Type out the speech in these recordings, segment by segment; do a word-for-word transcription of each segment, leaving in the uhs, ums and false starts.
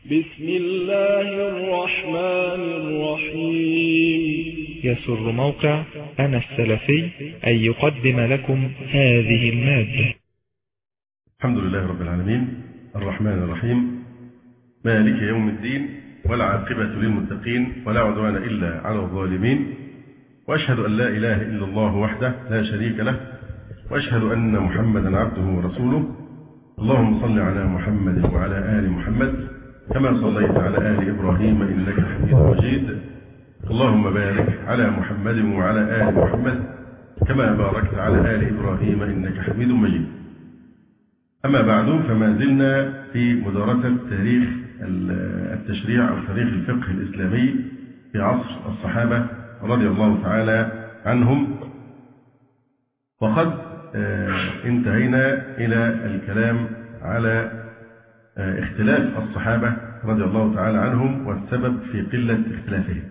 بسم الله الرحمن الرحيم. يسر موقع أنا السلفي أن يقدم لكم هذه المادة. الحمد لله رب العالمين الرحمن الرحيم مالك يوم الدين، والعاقبة للمتقين، ولا عدوان إلا على الظالمين، وأشهد أن لا إله إلا الله وحده لا شريك له، وأشهد أن محمدا عبده ورسوله. اللهم صل على محمد وعلى آل محمد كما صليت على آل إبراهيم إنك حميد مجيد. اللهم بارك على محمد وعلى آل محمد كما باركت على آل إبراهيم إنك حميد مجيد. أما بعد، فما زلنا في مدارسة تاريخ التشريع أو تاريخ الفقه الإسلامي في عصر الصحابة رضي الله تعالى عنهم، وقد انتهينا إلى الكلام على اختلاف الصحابة رضي الله تعالى عنهم والسبب في قلة اختلافهم.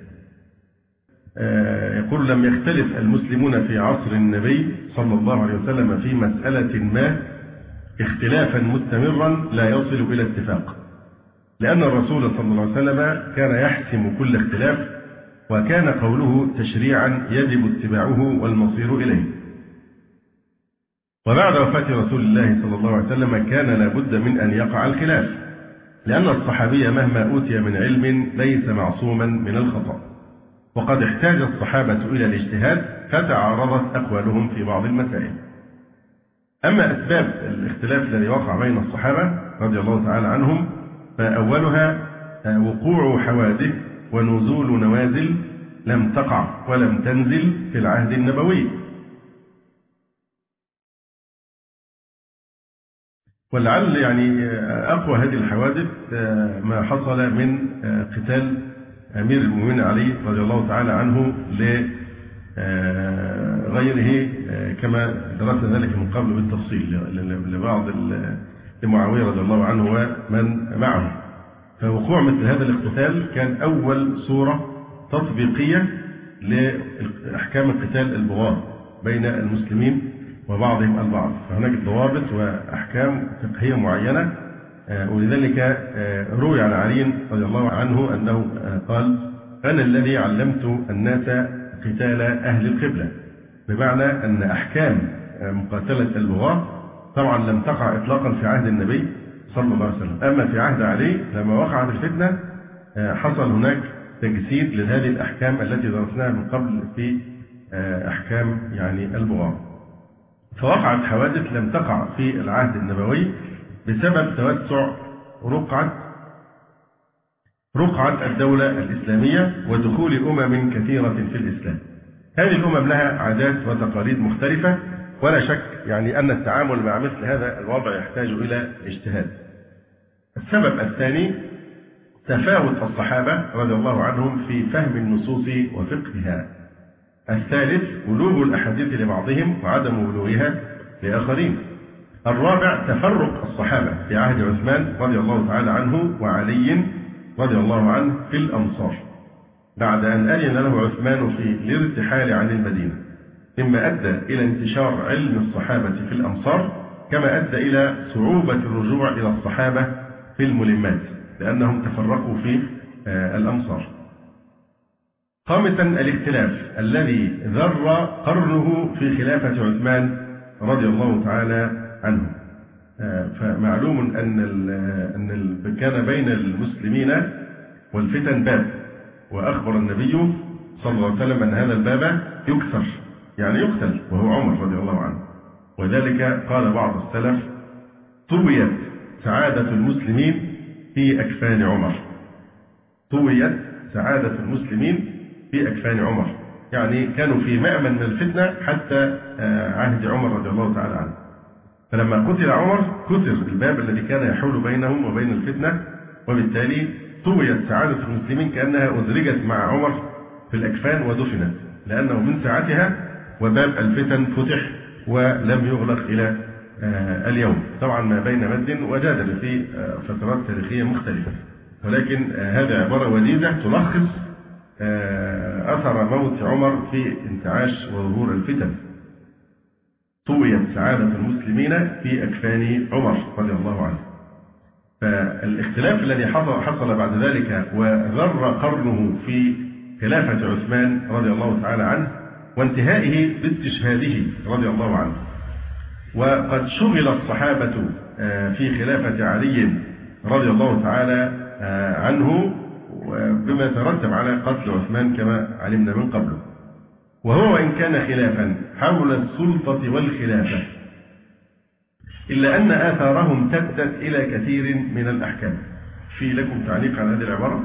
يقول: لم يختلف المسلمون في عصر النبي صلى الله عليه وسلم في مسألة ما اختلافا مستمرا لا يصل إلى اتفاق، لأن الرسول صلى الله عليه وسلم كان يحسم كل اختلاف، وكان قوله تشريعا يجب اتباعه والمصير إليه. وبعد وفاة رسول الله صلى الله عليه وسلم كان لابد من أن يقع الخلاف، لأن الصحابي مهما أوتي من علم ليس معصوما من الخطأ، وقد احتاج الصحابة إلى الاجتهاد فتعارضت أقوالهم في بعض المسائل. أما أسباب الاختلاف الذي وقع بين الصحابة رضي الله تعالى عنهم، فأولها وقوع حوادث ونزول نوازل لم تقع ولم تنزل في العهد النبوي. ولعل يعني أقوى هذه الحوادث ما حصل من قتال أمير المؤمنين علي رضي الله تعالى عنه لغيره، كما درسنا ذلك من قبل بالتفصيل، لبعض لمعاوية رضي الله عنه ومن معه. فوقوع مثل هذا الاقتتال كان أول صورة تطبيقية لأحكام القتال البغاة بين المسلمين وبعضهم البعض، فهناك ضوابط وأحكام فقهية معينة. ولذلك روي عن علي رضي الله عنه أنه قال: أنا الذي علمت الناس قتال أهل القبلة، بمعنى أن أحكام مقاتلة البغاة طبعا لم تقع إطلاقا في عهد النبي صلى الله عليه وسلم، أما في عهد علي لما وقعت الفتنة حصل هناك تجسيد لهذه الأحكام التي درسناها من قبل في أحكام يعني البغاة. فوقعت حوادث لم تقع في العهد النبوي بسبب توسع رقعة رقعة الدولة الإسلامية ودخول أمم كثيرة في الإسلام. هذه الأمم لها عادات وتقاليد مختلفة، ولا شك يعني أن التعامل مع مثل هذا الوضع يحتاج إلى اجتهاد. السبب الثاني تفاوت الصحابة رضي الله عنهم في فهم النصوص وفقهها. الثالث بلوغ الأحاديث لبعضهم وعدم بلوغها لآخرين. الرابع تفرق الصحابة في عهد عثمان رضي الله تعالى عنه وعلي رضي الله عنه في الأمصار، بعد أن أذن له عثمان في الارتحال عن المدينة، مما أدى إلى انتشار علم الصحابة في الأمصار، كما أدى إلى صعوبة الرجوع إلى الصحابة في الملمات لأنهم تفرقوا في الأمصار. خامسا الاختلاف الذي ذر قرنه في خلافة عثمان رضي الله تعالى عنه. فمعلوم أن أن كان بين المسلمين والفتن باب، وأخبر النبي صلى الله عليه وسلم أن هذا الباب يكسر يعني يقتل، وهو عمر رضي الله عنه. وذلك قال بعض السلف: طويت سعادة المسلمين في أكفان عمر. طويت سعادة المسلمين في أكفان عمر، يعني كانوا في مأمن من الفتنة حتى عهد عمر رضي الله تعالى عنه. فلما قتل عمر كسر الباب الذي كان يحول بينهم وبين الفتنة، وبالتالي طويت سعادة المسلمين كأنها أدرجت مع عمر في الأكفان ودفنت، لأنه من ساعتها وباب الفتن فتح ولم يغلق إلى اليوم. طبعا ما بين مد وجدل في فترات تاريخية مختلفة، ولكن هذه عبارة وجيزة تلخص أثر موت عمر في انتعاش وظهور الفتن. طويت سعادة المسلمين في أكفان عمر رضي الله عنه. فالاختلاف الذي حصل بعد ذلك وغر قرنه في خلافة عثمان رضي الله تعالى عنه وانتهائه باستشهاده رضي الله عنه. وقد شغل الصحابة في خلافة علي رضي الله تعالى عنه بما ترتب على قتل عثمان كما علمنا من قبله. وهو وإن كان خلافا حول السلطة والخلافة إلا أن آثارهم امتدت إلى كثير من الأحكام. في لكم تعليق على هذه العبارة؟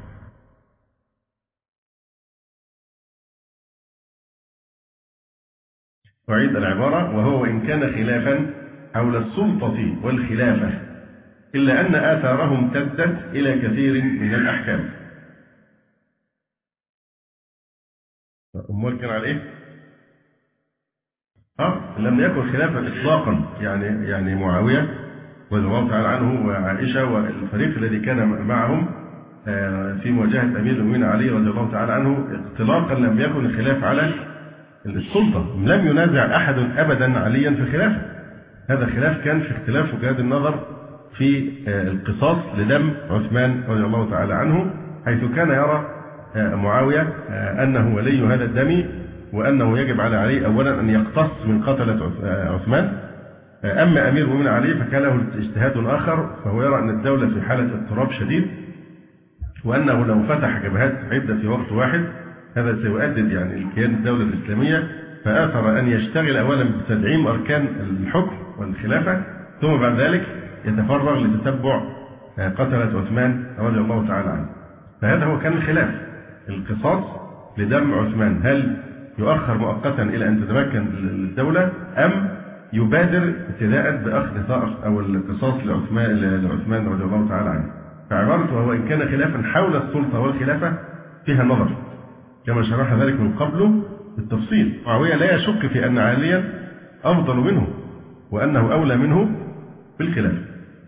أعيد العبارة: وهو وإن كان خلافا حول السلطة والخلافة إلا أن آثارهم امتدت إلى كثير من الأحكام. أمال كان على إيه؟ آه لم يكن خلافا إطلاقا، يعني يعني معاوية رضي الله تعالى عنه وعائشة والفريق الذي كان معهم في مواجهة أمير المؤمنين علي رضي الله تعالى عنه اطلاقا لم يكن الخلاف على السلطة. لم ينازع أحد أبدا عليا في الخلافة. هذا الخلاف كان في اختلاف وجهات النظر في القصاص لدم عثمان رضي الله تعالى عنه، حيث كان يرى معاوية أنه ولي هذا الدم وأنه يجب على علي أولا أن يقتص من قتلة عثمان. أما أمير المؤمنين علي فكان له اجتهاد آخر، فهو يرى أن الدولة في حالة اضطراب شديد، وأنه لو فتح جبهات عدة في وقت واحد هذا سيؤدد يعني الكيان الدولة الإسلامية، فآثر أن يشتغل أولا بتدعيم أركان الحكم والخلافة ثم بعد ذلك يتفرغ لتتبع قتلة عثمان رضي الله تعالى عنه. فهذا هو كان الخلاف، القصاص لدم عثمان، هل يؤخر مؤقتا إلى أن تتمكن الدولة أم يبادر ابتداء بأخذ ثأر أو القصاص لعثمان لعثمان رضي الله تعالى عنه. فعبارته وهو إن كان خلافا حول السلطة والخلافة فيها نظر كما شرح ذلك من قبله بالتفصيل. معاوية لا يشك في أن عليا أفضل منه وأنه أولى منه بالخلافة.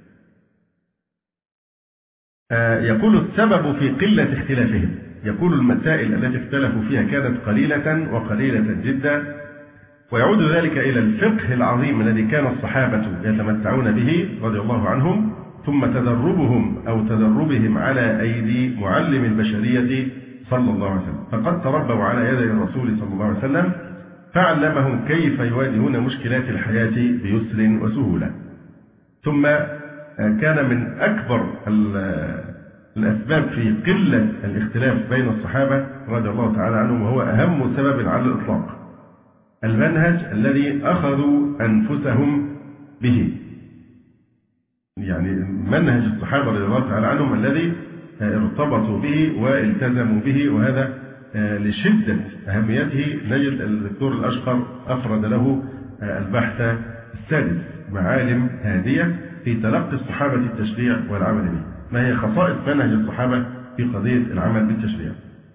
آه يقول السبب في قلة اختلافهم، يقول المسائل التي اختلفوا فيها كانت قليلة وقليلة جدا، ويعود ذلك إلى الفقه العظيم الذي كان الصحابة يتمتعون به رضي الله عنهم، ثم تدربهم أو تدربهم على أيدي معلم البشرية صلى الله عليه وسلم. فقد تربوا على يدي الرسول صلى الله عليه وسلم فعلمهم كيف يواجهون مشكلات الحياة بيسر وسهولة. ثم كان من أكبر الأسباب في قلة الاختلاف بين الصحابة رضي الله تعالى عنهم، وهو أهم سبب على الإطلاق، المنهج الذي أخذوا أنفسهم به. يعني منهج الصحابة رضي الله تعالى عنهم الذي ارتبطوا به والتزموا به، وهذا لشدة أهميته نجد الدكتور الأشقر أفرد له البحث السادس: معالم هادية في تلقي الصحابة التشريع والعمل به. ما هي خصائص منهج الصحابة في قضية العمل بالتشريع؟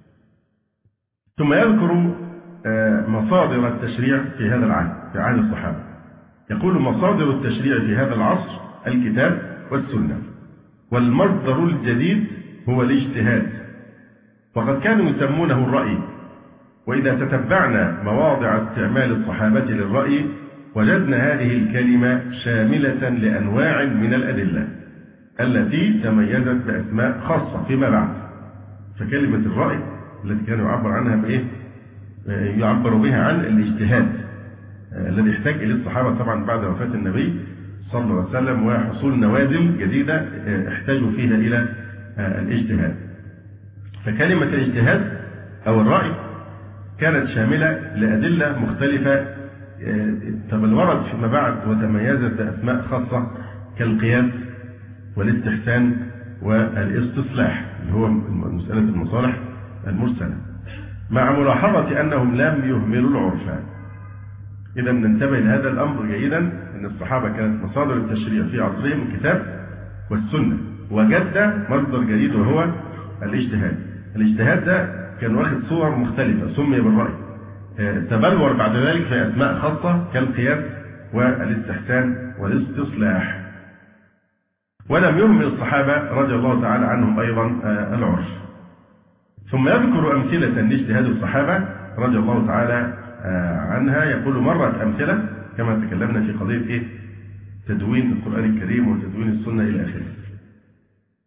ثم يذكر مصادر التشريع في هذا العهد، في عهد الصحابة. يقول: مصادر التشريع في هذا العصر الكتاب والسنة، والمصدر الجديد هو الاجتهاد، وقد كانوا يسمونه الرأي. وإذا تتبعنا مواضع استعمال الصحابة للرأي وجدنا هذه الكلمة شاملة لأنواع من الأدلة التي تميزت بأسماء خاصة فيما بعد. فكلمة الرأي التي كانوا يعبر عنها بإيه؟ يعبر بها عن الاجتهاد الذي احتاج إليه الصحابة طبعا بعد وفاة النبي صلى الله عليه وسلم وحصول نوازل جديدة احتاجوا فيها إلى الاجتهاد. فكلمة الاجتهاد أو الرأي كانت شاملة لأدلة مختلفة تبلورت فيما بعد وتميزت بأسماء خاصة كالقياس والاستحسان والاستصلاح اللي هو مسألة المصالح المرسلة، مع ملاحظة أنهم لم يهملوا العرف. إذا ننتبه لهذا الأمر جيدا، أن الصحابة كانت مصادر التشريع في عصرهم الكتاب والسنة، وجد مصدر جديد وهو الاجتهاد. الاجتهاد ده كان واخد صور مختلفة سمي بالرأي، تبلور بعد ذلك في أسماء خاصة كالقياس والاستحسان والاستصلاح. ولم يهمل الصحابة رضي الله تعالى عنهم أيضا العرف. ثم يذكر أمثلة لاجتهاد الصحابة رضي الله تعالى عنها. يقول: مرت أمثلة كما تكلمنا في قضية إيه؟ تدوين القرآن الكريم وتدوين السنة إلى آخره.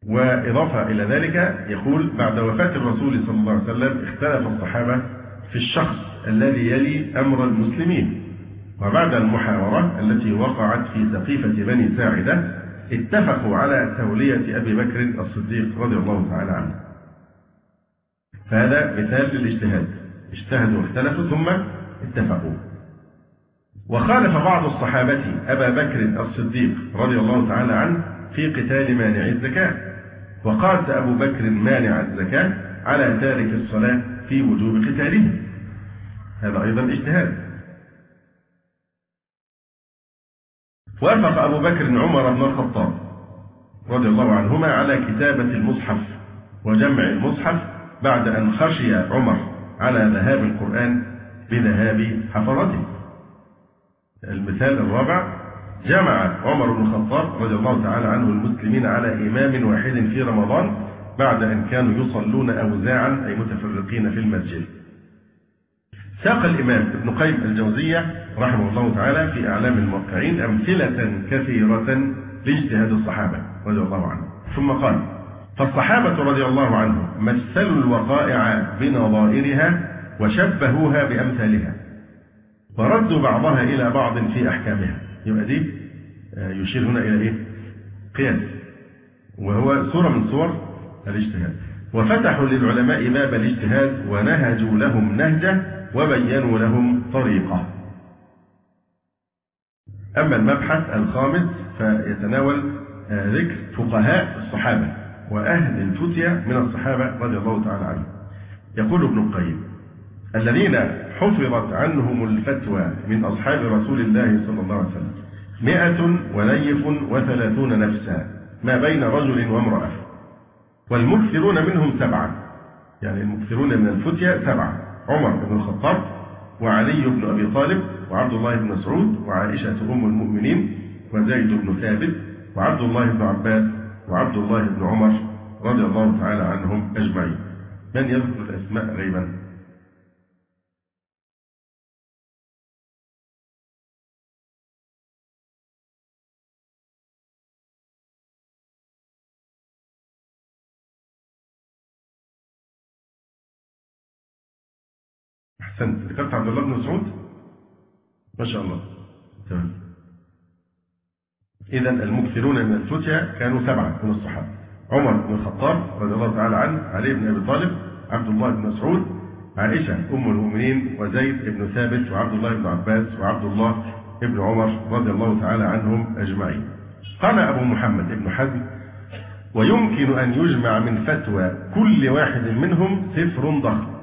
وإضافة إلى ذلك يقول بعد وفاة الرسول صلى الله عليه وسلم اختلف الصحابة في الشخص الذي يلي أمر المسلمين، وبعد المحاورة التي وقعت في سقيفة بني ساعدة اتفقوا على تولية أبي بكر الصديق رضي الله تعالى عنه. فهذا مثال للاجتهاد، اجتهدوا واختلفوا ثم اتفقوا. وخالف بعض الصحابة أبا بكر الصديق رضي الله تعالى عنه في قتال مانع الزكاة، وقاس أبو بكر مانع الزكاة على تارك الصلاة في وجوب قتاله، هذا أيضا اجتهاد. وافق أبو بكر عمر بن الخطاب رضي الله عنهما على كتابة المصحف وجمع المصحف بعد أن خشي عمر على ذهاب القرآن بذهاب حفظته. المثال الرابع، جمع عمر بن الخطاب رضي الله تعالى عنه المسلمين على إمام واحد في رمضان بعد أن كانوا يصلون أوزاعا أي متفرقين في المسجد. ساق الإمام ابن قيم الجوزية رحمه الله تعالى في أعلام الموقعين أمثلة كثيرة لاجتهاد الصحابة رضي الله عنهم، ثم قال: فالصحابة رضي الله عنهم مثلوا الوقائع بنظائرها وشبهوها بأمثالها وردوا بعضها إلى بعض في أحكامها. يبقى دي يشير هنا إلى إيه؟ قياس، وهو صورة من صور الاجتهاد. وفتحوا للعلماء باب الاجتهاد ونهجوا لهم نهجة وبينوا لهم طريقة. أما المبحث الخامس فيتناول ذكر فقهاء الصحابة وأهل الفتية من الصحابة رضي الله تعالى عنهم. يقول ابن القيم: الذين حفظت عنهم الفتوى من أصحاب رسول الله صلى الله عليه وسلم مئة ونيف وثلاثون نفسا ما بين رجل وامرأة، والمكثرون منهم سبعة، يعني المكثرون من الفتية سبعة: عمر بن الخطاب وعلي بن أبي طالب وعبد الله بن مسعود وعائشة أم المؤمنين وزيد بن ثابت وعبد الله بن عباس وعبد الله بن عمر رضي الله تعالى عنهم أجمعين. من يذكر الأسماء غيبا؟ أحسنت، ذكرت عبد الله بن مسعود، ما شاء الله، تمام. إذا المكثرون من الفتية كانوا سبعة من الصحابة: عمر بن الخطاب رضي الله تعالى عنه، علي بن أبي طالب، عبد الله بن مسعود، عائشة أم المؤمنين، وزيد بن ثابت، وعبد الله بن عباس، وعبد الله بن عمر رضي الله تعالى عنهم أجمعين. قال أبو محمد بن حزم: ويمكن أن يجمع من فتوى كل واحد منهم سفر ضخم،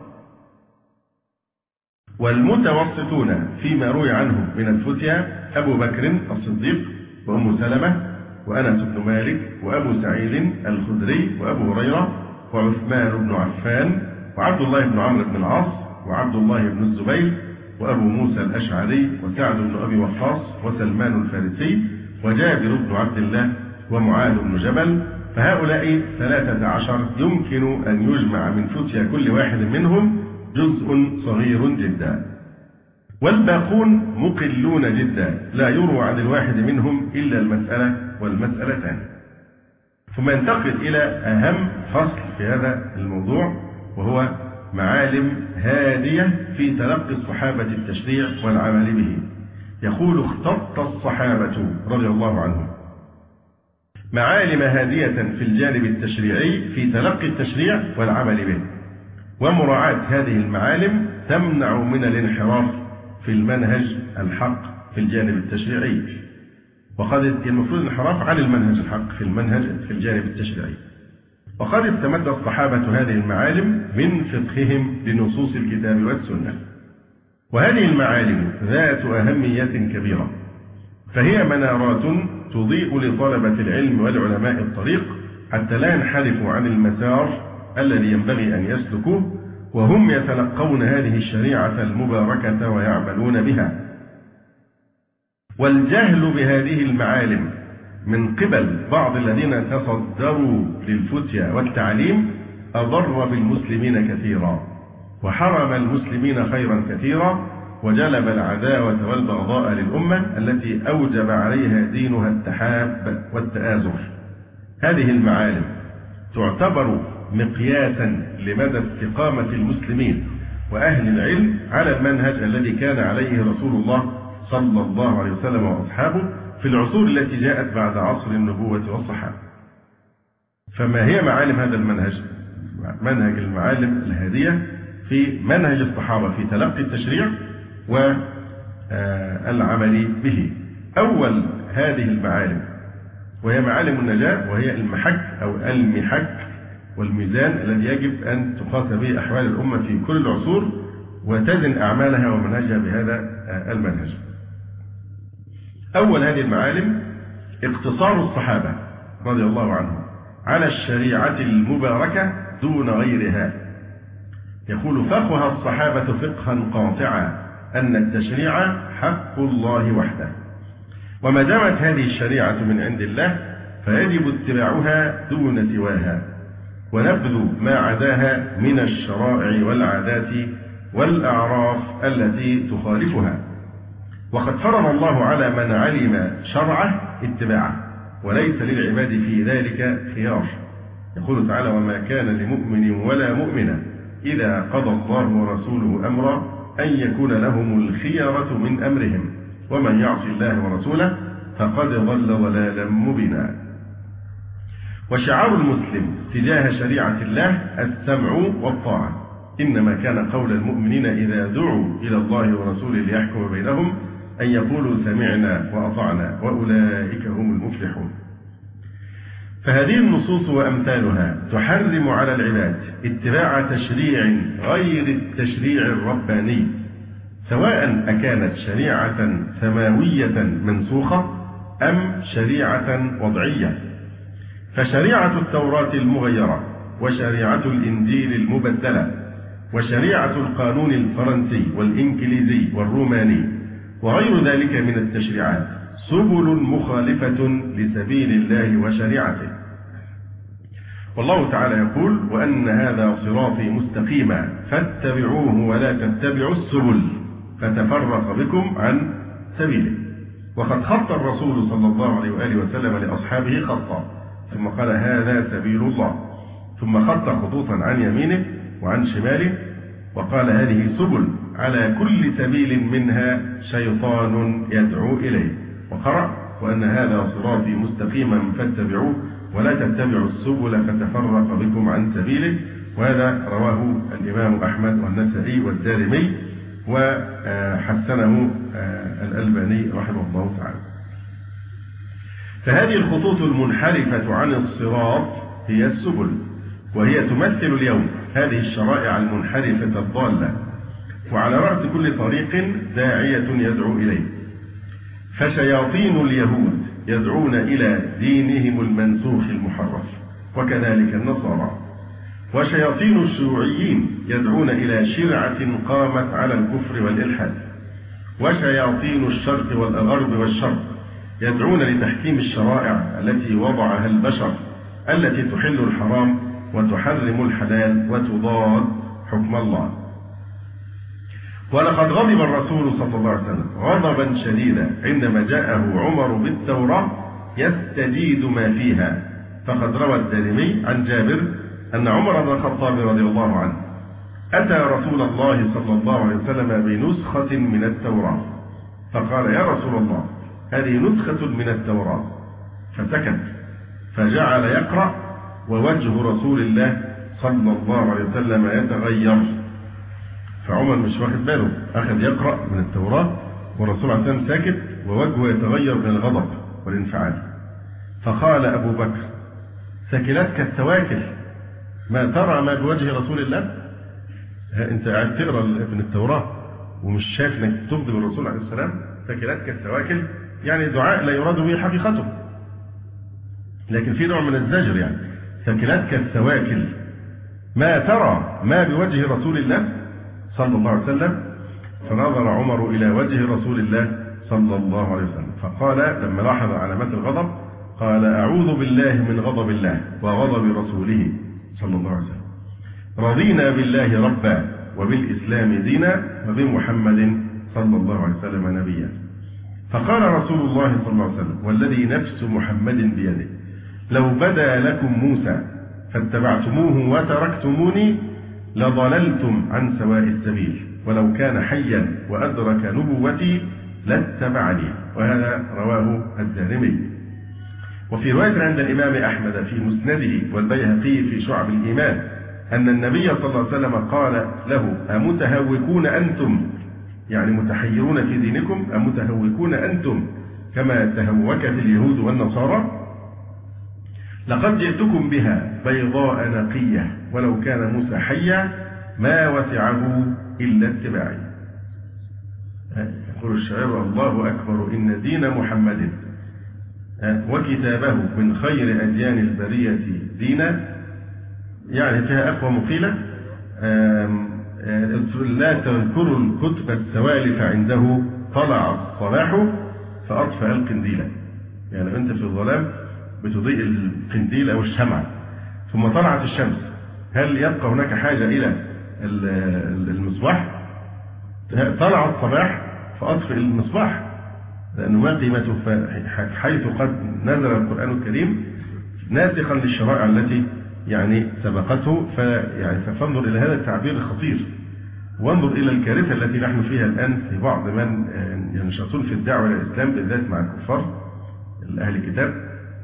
والمتوسطون فيما روي عنه من الفتية أبو بكر الصديق وأم سلمة وأنس بن مالك وأبو سعيد الخدري وأبو هريرة وعثمان بن عفان وعبد الله بن عمرو بن العاص وعبد الله بن الزبير وأبو موسى الأشعري وسعد بن أبي وقاص وسلمان الفارسي وجابر بن عبد الله ومعاذ بن جبل، فهؤلاء ثلاثة عشر يمكن أن يجمع من فتية كل واحد منهم جزء صغير جدا، والباقون مقلون جدا لا يروى عن الواحد منهم إلا المسألة والمسألتان. ثم ينتقل إلى أهم فصل في هذا الموضوع، وهو معالم هادية في تلقي الصحابة التشريع والعمل به. يقول: اختط الصحابة رضي الله عنهم معالم هادية في الجانب التشريعي في تلقي التشريع والعمل به، ومراعاة هذه المعالم تمنع من الانحراف في المنهج الحق في الجانب التشريعي، وقد المفروض الانحراف عن المنهج الحق في المنهج في الجانب التشريعي. وقد استمد الصحابة هذه المعالم من فقههم لنصوص الكتاب والسنة، وهذه المعالم ذات أهمية كبيرة، فهي منارات تضيء لطلبة العلم والعلماء الطريق حتى لا ينحرفوا عن المسار الذي ينبغي أن يسلكوه، وهم يتلقون هذه الشريعة المباركة ويعملون بها. والجهل بهذه المعالم من قبل بعض الذين تصدروا للفتية والتعليم أضر بالمسلمين كثيرا، وحرم المسلمين خيرا كثيرا، وجلب العداوة والبغضاء للأمة التي أوجب عليها دينها التحاب والتآزر. هذه المعالم تعتبر مقياسا لمدى استقامة المسلمين وأهل العلم على المنهج الذي كان عليه رسول الله صلى الله عليه وسلم وأصحابه في العصور التي جاءت بعد عصر النبوة والصحابة. فما هي معالم هذا المنهج؟ منهج المعالم الهادية في منهج الصحابة في تلقي التشريع والعمل به. أول هذه المعالم وهي معالم النجاة، وهي المحك أو المحك والميزان الذي يجب أن تقاس به أحوال الأمة في كل العصور وتزن أعمالها ومنهجها بهذا المنهج. أول هذه المعالم اقتصار الصحابة رضي الله عنهم على الشريعة المباركة دون غيرها. يقول: فقه الصحابة فقها قاطعا أن التشريع حق الله وحده، وما دامت هذه الشريعة من عند الله فيجب اتباعها دون سواها، ونبذ ما عداها من الشرائع والعادات والأعراف التي تخالفها. وقد فرض الله على من علم شرعه اتباعه، وليس للعباد في ذلك خيار. يقول تعالى: وما كان لمؤمن ولا مؤمنة إذا قضى الله ورسوله أمرا أن يكون لهم الخيرة من أمرهم ومن يعص الله ورسوله فقد ضل ضلالا مبينا. وشعار المسلم تجاه شريعة الله السمع والطاعة، إنما كان قول المؤمنين إذا دعوا إلى الله ورسوله ليحكم بينهم أن يقولوا سمعنا وأطعنا وأولئك هم المفلحون. فهذه النصوص وأمثالها تحرم على العباد اتباع تشريع غير التشريع الرباني، سواء أكانت شريعة سماوية منسوخة أم شريعة وضعية. فشريعة التوراة المغيرة، وشريعة الإنجيل المبدلة، وشريعة القانون الفرنسي والإنكليزي والروماني وغير ذلك من التشريعات سبل مخالفة لسبيل الله وشريعته. والله تعالى يقول: وأن هذا صراطي مستقيما فاتبعوه ولا تتبعوا السبل فتفرق بكم عن سبيله. وقد خط الرسول صلى الله عليه وآله وسلم لأصحابه خطا، ثم قال: هذا سبيل الله، ثم خط خطوطا عن يمينه وعن شماله وقال: هذه سبل، على كل سبيل منها شيطان يدعو إليه. وقرأ: وأن هذا صراطي مستقيما فاتبعوه ولا تتبعوا السبل فتفرق بكم عن سبيله. وهذا رواه الإمام أحمد والنسائي والدارمي وحسنه الألباني رحمه الله تعالى. فهذه الخطوط المنحرفة عن الصراط هي السبل، وهي تمثل اليوم هذه الشرائع المنحرفة الضالة، وعلى رأس كل طريق داعية يدعو إليه. فشياطين اليهود يدعون إلى دينهم المنسوخ المحرف، وكذلك النصارى. وشياطين الشيوعيين يدعون إلى شرعة قامت على الكفر والإلحاد. وشياطين الشرق والغرب والشرق يدعون لتحكيم الشرائع التي وضعها البشر، التي تحل الحرام وتحرم الحلال وتضاد حكم الله. ولقد غضب الرسول صلى الله عليه وسلم غضبا شديدا عندما جاءه عمر بالتوراة يستجيد ما فيها. فقد روى الدارمي عن جابر أن عمر بن الخطاب رضي الله عنه أتى رسول الله صلى الله عليه وسلم بنسخة من التوراة، فقال: يا رسول الله، هذه نسخة من التوراة. فسكت، فجعل يقرأ ووجه رسول الله صلى الله عليه وسلم يتغير. فعمر مش واخد باله، أخذ يقرأ من التوراة والرسول عليه السلام ساكت ووجهه يتغير من الغضب والانفعال. فقال أبو بكر: ثكلتك السواكل، ما ترى ما بوجه رسول الله؟ أنت قاعد تقرأ من التوراة ومش شايف انك تغضب الرسول عليه السلام؟ ثكلتك السواكل يعني دعاء لا يراد به حقيقته، لكن في نوع من الزجر. يعني ثكلتك السواكل، ما ترى ما بوجه رسول الله صلى الله عليه وسلم. فنظر عمر إلى وجه رسول الله صلى الله عليه وسلم فقال لما لاحظ علامات الغضب قال: أعوذ بالله من غضب الله وغضب رسوله صلى الله عليه وسلم. رضينا بالله ربا وبالإسلام دينا وبمحمد صلى الله عليه وسلم نبيا. فقال رسول الله صلى الله عليه وسلم: والذي نفس محمد بيده، لو بدا لكم موسى فاتبعتموه وتركتموني لضللتم عن سواء السبيل ولو كان حيا وأدرك نبوتي لاتبعني. وهذا رواه الدارمي. وفي رواية عند الإمام أحمد في مسنده والبيهقي في شعب الإيمان أن النبي صلى الله عليه وسلم قال له: أمتهوكون أنتم، يعني متحيرون في دينكم، أمتهوكون أنتم كما تهوكت اليهود والنصارى؟ لقد جئتكم بها بيضاء نقية ولو كان موسى حيا ما وسعه إلا اتباعي. يقول الشاعر: الله أكبر إن دين محمد وكتابه من خير أديان البرية دينا. يعني فيها أقوى مقيلة: لا تذكروا الكتب السوالف عنده طلع الصلاح فأطفأ القنديل. يعني أنت في الظلام بتضيء القنديل أو الشمعة ثم طلعت الشمس، هل يبقى هناك حاجة إلى المصباح؟ طلع الصباح فأطفئ المصباح، لأنه ما قيمته حيث قد نزل القرآن الكريم ناسخا للشرائع التي يعني سبقته. فيعني فانظر إلى هذا التعبير الخطير، وانظر إلى الكارثة التي نحن فيها الآن في بعض من ينشطون في الدعوة إلى الإسلام بالذات مع الكفار أهل الكتاب.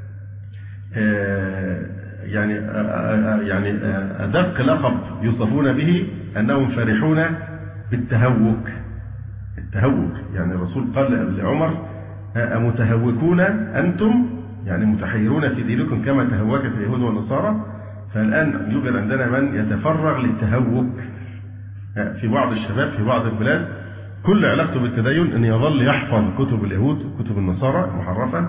يعني يعني أدق لقب يوصفون به أنهم فرحون بالتهوك. التهوك يعني الرسول قال لعمر: أمتهوكون أنتم، يعني متحيرون في دينكم كما تهوكت اليهود والنصارى. فالآن يوجد عندنا من يتفرغ للتهوك في بعض الشباب في بعض البلاد، كل علاقته بالتدين أن يظل يحفظ كتب اليهود وكتب النصارى محرفة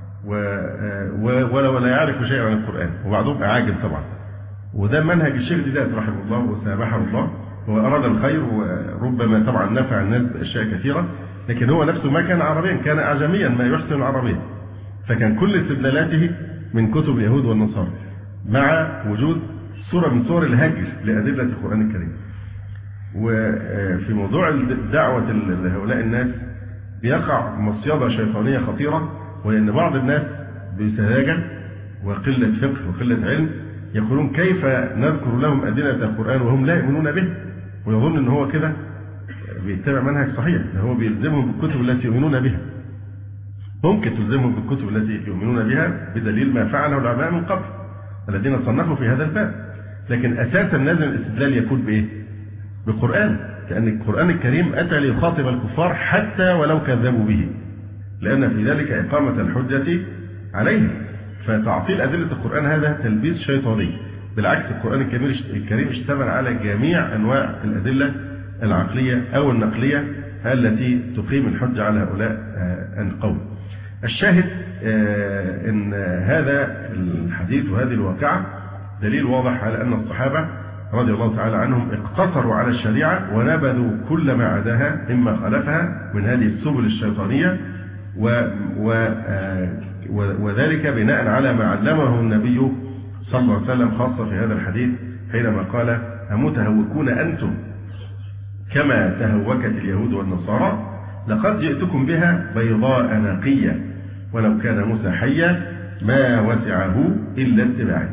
ولا ولا يعرف شيئا عن القرآن، وبعضهم أعاجم طبعا. وده منهج الشيخ ديدات رحمه الله وسامحه الله، هو أراد الخير وربما طبعا نفع الناس بأشياء كثيرة، لكن هو نفسه ما كان عربيا، كان أعجميا ما يحسن العربية، فكان كل استدلالاته من كتب اليهود والنصارى مع وجود صورة من صور الهجر لأدلة القرآن الكريم. وفي موضوع الدعوة لهؤلاء الناس بيقع مصيدة شيطانية خطيرة، وإن بعض الناس بسذاجة وقلة فقه وقلة علم يقولون: كيف نذكر لهم أدلة القرآن وهم لا يؤمنون به؟ ويظن أن هو كده بيتبع منهج صحيح، هو بيلزمهم بالكتب التي يؤمنون بها. ممكن تلزمهم بالكتب التي يؤمنون بها بدليل ما فعله العلماء من قبل الذين صنفوا في هذا الباب، لكن أساسا لازم الاستدلال يكون بإيه؟ بالقرآن، لأن القرآن الكريم أتى ليخاطب الكفار حتى ولو كذبوا به، لأن في ذلك إقامة الحجة عليهم. فتعطيل أدلة القرآن هذا تلبيس شيطاني، بالعكس القرآن الكريم اشتمل على جميع أنواع الأدلة العقلية أو النقلية التي تقيم الحجة على هؤلاء القوم. الشاهد أن هذا الحديث وهذه الواقعة دليل واضح على أن الصحابة رضي الله تعالى عنهم اقتصروا على الشريعة ونبذوا كل ما عداها مما خالفها من هذه السبل الشيطانية، و و وذلك بناء على ما علمه النبي صلى الله عليه وسلم، خاصة في هذا الحديث حينما قال: أمتهوكون أنتم كما تهوكت اليهود والنصارى؟ لقد جئتكم بها بيضاء نقية ولو كان موسى حيا ما وسعه إلا اتباعي.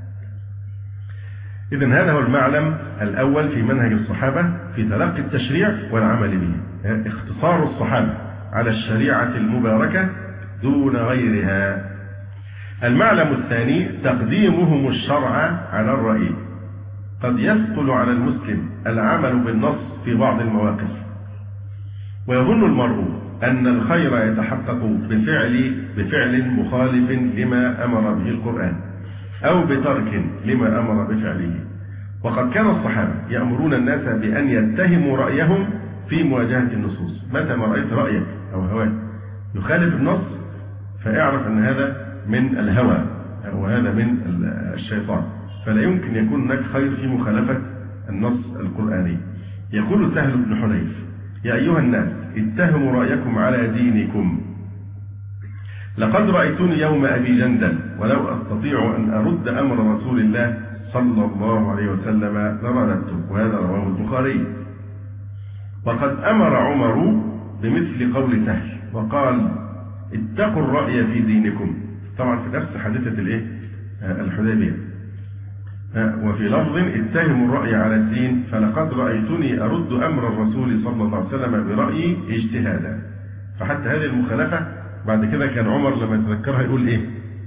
إذن هذا هو المعلم الأول في منهج الصحابة في تلقي التشريع والعمل به، اختصار الصحابة على الشريعة المباركة دون غيرها. المعلم الثاني تقديمهم الشرع على الرأي. قد يثقل على المسلم العمل بالنص في بعض المواقف، ويظن المرء أن الخير يتحقق بفعل بفعل مخالف لما أمر به القرآن أو بترك لما أمر بفعله. وقد كان الصحابة يأمرون الناس بأن يتهموا رأيهم في مواجهة النصوص. متى ما رأيت رأيك أو هواك يخالف النص فاعرف أن هذا من الهوى أو هذا من الشيطان، فلا يمكن يكون هناك خير في مخالفة النص القرآني. يقول سهل بن حنيف: يا أيها الناس اتهموا رأيكم على دينكم، لقد رأيتني يوم أبي جندل ولو أستطيع أن أرد أمر رسول الله صلى الله عليه وسلم لرددته. وهذا رواه البخاري. وقد أمر عمر بمثل قول سهل وقال: اتقوا الرأي في دينكم، طبعا في نفس حادثة الايه الحديبية. وفي لفظ اتهموا الرأي على الدين فلقد رأيتني أرد أمر الرسول صلى الله عليه وسلم برأيي اجتهادا. فحتى هذه المخالفة بعد كده كان عمر لما يتذكرها يقول إيه؟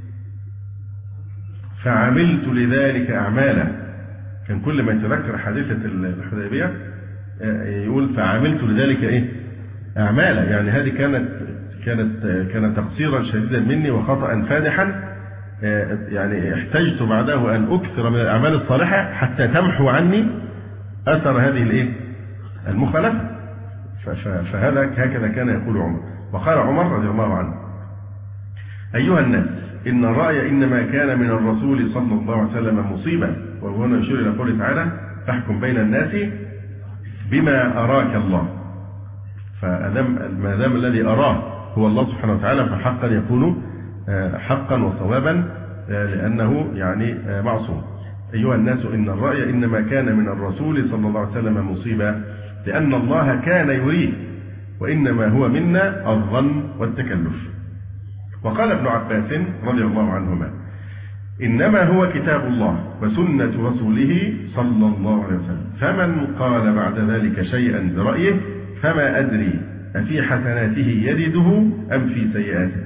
فعملت لذلك أعمالا. كان كل ما يتذكر حادثة الحديبية يقول فعملت لذلك إيه؟ أعمالا، يعني هذه كانت كانت كانت تقصيرا شديدا مني وخطأ فادحا، يعني احتجت بعده أن أكثر من الأعمال الصالحة حتى تمحو عني أثر هذه الإيه؟ المخالفة. فهذا هكذا كان يقول عمر. وقال عمر رضي الله عنه: أيها الناس، إن الرأي إنما كان من الرسول صلى الله عليه وسلم مصيبا. وهنا يشير إلى قوله تعالى: فاحكم بين الناس بما أراك الله. فما دام الذي أراه هو الله سبحانه وتعالى فحقا يكون حقا وصوابا، لأنه يعني معصوم. أيها الناس، إن الرأي إنما كان من الرسول صلى الله عليه وسلم مصيبا لأن الله كان يريد، وإنما هو منا الظن والتكلف. وقال ابن عباس رضي الله عنهما: إنما هو كتاب الله وسنة رسوله صلى الله عليه وسلم، فمن قال بعد ذلك شيئا برأيه فما أدري أفي حسناته يجده أم في سيئاته.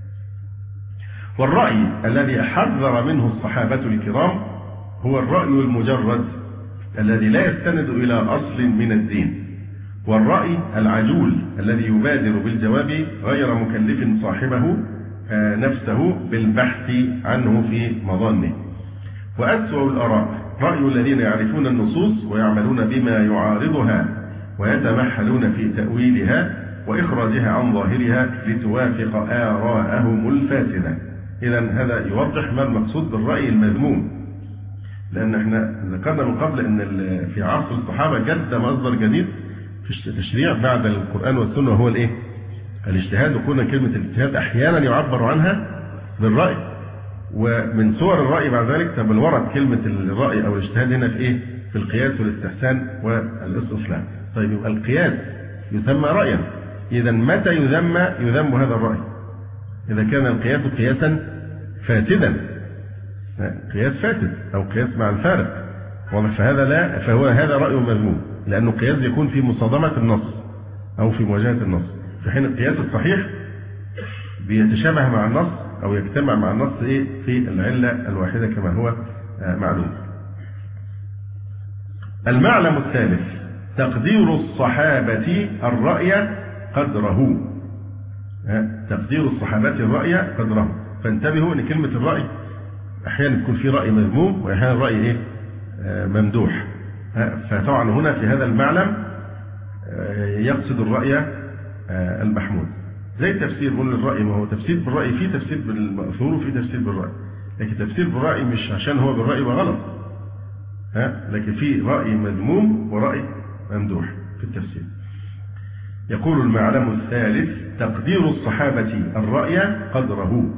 والرأي الذي حذر منه الصحابة الكرام هو الرأي المجرد الذي لا يستند إلى أصل من الدين، والرأي العجول الذي يبادر بالجواب غير مكلف صاحبه نفسه بالبحث عنه في مظانه. وأسوأ الآراء رأي الذين يعرفون النصوص ويعملون بما يعارضها ويتمحلون في تأويلها وإخراجها عن ظاهرها لتوافق آراءهم الفاسدة. إذن هذا يوضح ما المقصود بالرأي المذموم، لأن احنا ذكرنا من قبل أن في عصر الصحابة جد مصدر جديد في التشريع بعد القرآن والسنة وهو الإيه؟ الاجتهاد. وكنا كلمة الاجتهاد أحيانا يعبر عنها بالرأي، ومن صور الرأي بعد ذلك بل ورد كلمة الرأي أو الاجتهاد هنا في إيه؟ في القياس والاستحسان والاستصلاح. طيب يبقى القياس يسمى رأيا، إذا متى يذم يذم هذا الرأي؟ إذا كان القياس قياسا فاسدا، قياس فاسد أو قياس مع الفارق، فهذا لا فهو هذا رأي مذموم، لأنه قياس يكون في مصادمة النص أو في مواجهة النص، في حين القياس الصحيح بيتشابه مع النص أو يجتمع مع النص إيه في العلة الواحدة كما هو معلوم. المعلم الثالث تقدير الصحابة الرأي قدره. تقدير الصحابة الرأي قدره. فانتبهوا ان كلمة الرأي احيانا تكون في رأي مذموم واحيانا رأي ايه ممدوح. فطبعا هنا في هذا المعلم يقصد الرأي المحمود. زي التفسير بقول الرأي، ما هو تفسير بالرأي، في تفسير بالمأثور وفي تفسير بالرأي، لكن تفسير بالرأي مش عشان هو بالرأي وغلط، ها، لكن في رأي مذموم ورأي ممدوح في التفسير. يقول المعلم الثالث تقدير الصحابة الرأي قدره.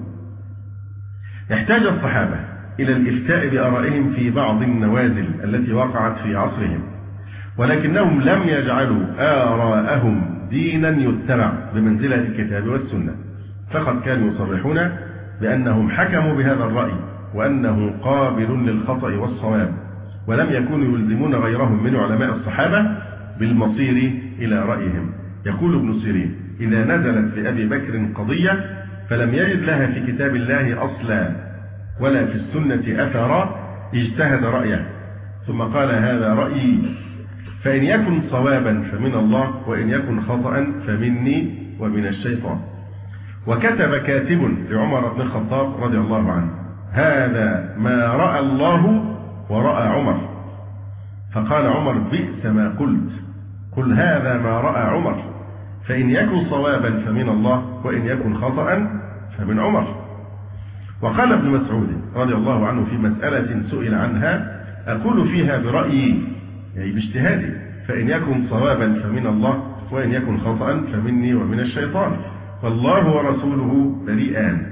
احتاج الصحابة إلى الإفتاء بآرائهم في بعض النوازل التي وقعت في عصرهم، ولكنهم لم يجعلوا آراءهم دينا يتبع بمنزلة الكتاب والسنة، فقد كانوا يصرحون بأنهم حكموا بهذا الرأي وأنه قابل للخطأ والصواب، ولم يكونوا يلزمون غيرهم من علماء الصحابة بالمصير إلى رأيهم. يقول ابن سيرين: إذا نزلت لأبي بكر قضية فلم يجد لها في كتاب الله أصلا ولا في السنة أثرا اجتهد رأيه ثم قال هذا رأيي، فإن يكن صوابا فمن الله وإن يكن خطأ فمني ومن الشيطان. وكتب كاتب لعمر بن الخطاب رضي الله عنه: هذا ما رأى الله ورأى عمر. فقال عمر: بئس ما قلت، قل هذا ما رأى عمر، فإن يكن صوابا فمن الله وإن يكن خطأ فمن عمر. وقال ابن مسعود رضي الله عنه في مسألة سئل عنها: أقول فيها برأيي يعني باجتهادي، فإن يكن صوابا فمن الله وإن يكن خطأ فمني ومن الشيطان، والله ورسوله بريئان.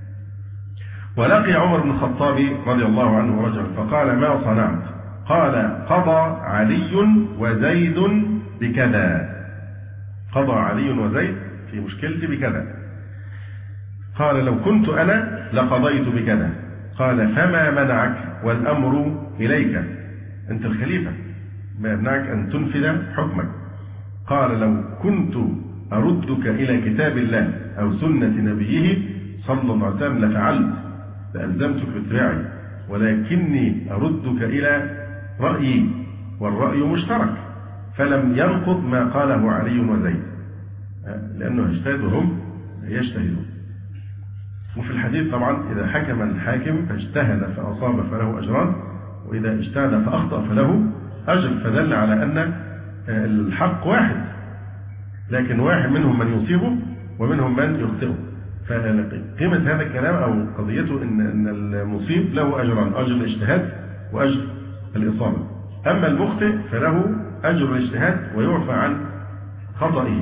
ولقي عمر بن الخطاب رضي الله عنه رجلا فقال: ما صنعت؟ قال: قضى علي وزيد بكذا. قضى علي وزيد في مشكلتي بكذا. قال: لو كنت أنا لقضيت بكذا. قال فما منعك والأمر إليك، أنت الخليفة، ما يمنعك أن تنفذ حكمك؟ قال لو كنت أردك إلى كتاب الله أو سنة نبيه صلى الله عليه وسلم لفعلت، لألزمتك باتباعي، ولكني أردك إلى رأيي، والرأي مشترك، فلم ينقض ما قاله علي وزيد، لأنه اجتهد وهم يجتهدون. وفي الحديث طبعا إذا حكم الحاكم فاجتهد فأصاب فله أجران، وإذا اجتهد فأخطأ فله أجر، فدل على أن الحق واحد، لكن واحد منهم من يصيبه ومنهم من يخطئه. فقيمة هذا الكلام أو قضيته إن أن المصيب له أجران، أجر الاجتهاد وأجر الإصابة، أما المخطئ فله أجر الاجتهاد ويعفى عن خطئه.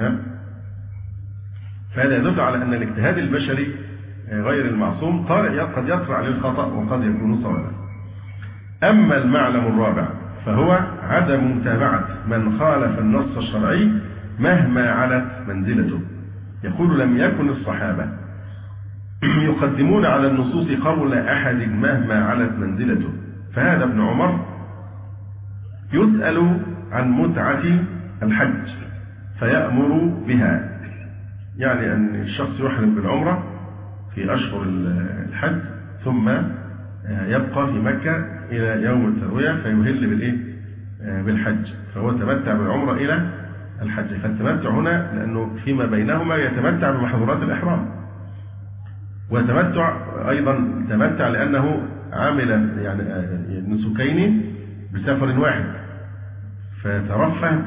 فهذا يدل على أن الاجتهاد البشري غير المعصوم قد يطرأ للخطأ وقد يكون صوابا. أما المعلم الرابع فهو عدم متابعة من خالف النص الشرعي مهما علت منزلته. يقول لم يكن الصحابة يقدمون على النصوص قول أحد مهما علت منزلته، فهذا ابن عمر يسأل عن متعة الحج فيأمر بها، يعني أن الشخص يحرم بالعمرة في أشهر الحج ثم يبقى في مكة إلى يوم التروية فيهل بالإيه؟ بالحج، فهو تمتع بالعمرة إلى الحج. فالتمتع هنا لأنه فيما بينهما يتمتع بمحظورات الإحرام، وتمتع أيضا تمتع لأنه عامل يعني نسكين بسفر واحد، فترفه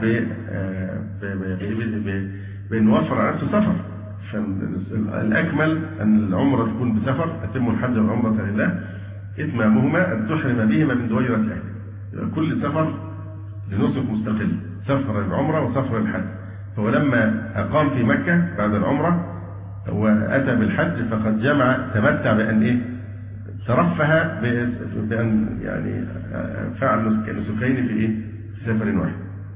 بأن وفر على نفسه سفر. فالأكمل أن العمرة تكون بسفر، أتم الحج والعمرة لله، إتمامهما أن تحرم بهما من دويرة أهله، كل سفر لنسك مستقل، سفر العمرة وسفر الحج. فهو لما أقام في مكة بعد العمرة وأتى بالحج فقد جمع تمتع بأن إيه؟ ترفه بأن يعني فعل نسكين في إيه؟ في سفر واحد.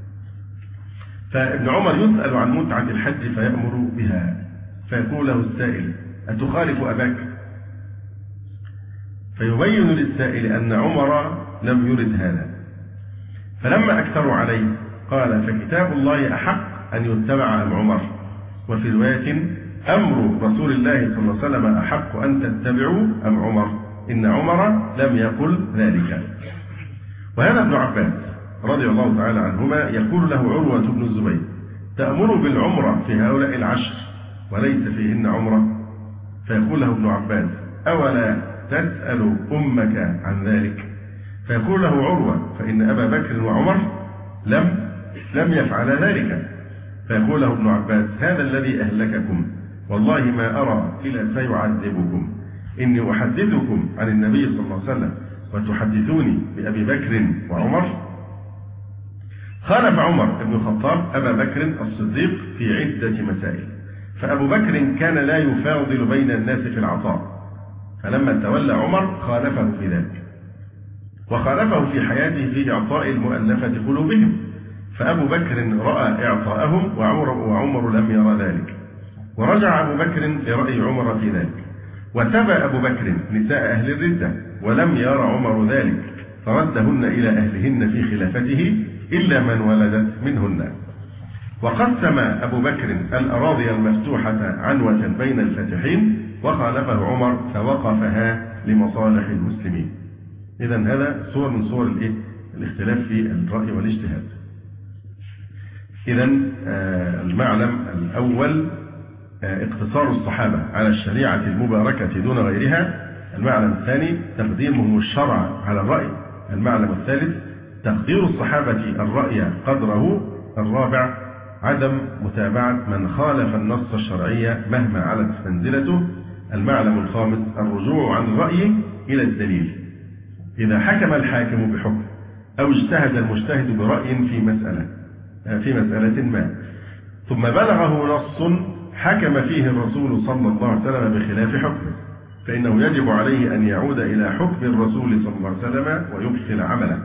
فابن عمر يسأل عن متعة الحج فيأمر بها، فيقول له السائل أتخالف أباك؟ فيبين للسائل أن عمر لم يرد هذا، فلما أكثروا عليه قال فكتاب الله أحق أن يتبع أم عمر؟ وفي رواية أمر رسول الله صلى الله عليه وسلم أحق أن تتبعوا أم عمر؟ إن عمر لم يقل ذلك. وهذا ابن عباس رضي الله تعالى عنهما يقول له عروة بن الزبير تأمر بالعمرة في هؤلاء العشر وليس فيهن عمرة؟ فيقول له ابن عباس أولا تسأل أمك عن ذلك؟ فيقول له عروة فإن أبا بكر وعمر لم لم يفعل ذلك. فيقول له ابن عباس هذا الذي أهلككم والله ما أرى إلا سيعذبكم، إني أحدثكم عن النبي صلى الله عليه وسلم وتحدثوني بأبي بكر وعمر. خالف عمر بن الخطاب أبا بكر الصديق في عدة مسائل، فأبو بكر كان لا يفاضل بين الناس في العطاء، فلما تولى عمر خالفه في ذلك، وخالفه في حياته في إعطاء المؤلفة قلوبهم، فأبو بكر رأى إعطاءهم وعمر, وعمر لم يرى ذلك، ورجع أبو بكر لرأي عمر في ذلك، وتبى أبو بكر نساء أهل الردة ولم يرى عمر ذلك، فردهن إلى أهلهن في خلافته إلا من ولدت منهن. وقسم أبو بكر الأراضي المفتوحة عنوة بين الفاتحين وخالفه عمر فوقفها لمصالح المسلمين. إذن هذا صور من صور الاختلاف في الرأي والاجتهاد. إذن المعلم الأول اقتصار الصحابة على الشريعة المباركة دون غيرها. المعلم الثاني تقديمهم الشرع على الرأي. المعلم الثالث تقدير الصحابة الرأي قدره. الرابع عدم متابعة من خالف النص الشرعي مهما علت منزلته. المعلم الخامس الرجوع عن الرأي إلى الدليل. إذا حكم الحاكم بحكم أو اجتهد المجتهد برأي في مسألة في مسألة ما ثم بلغه نص حكم فيه الرسول صلى الله عليه وسلم بخلاف حكمه، فإنه يجب عليه أن يعود إلى حكم الرسول صلى الله عليه وسلم ويبطل عمله.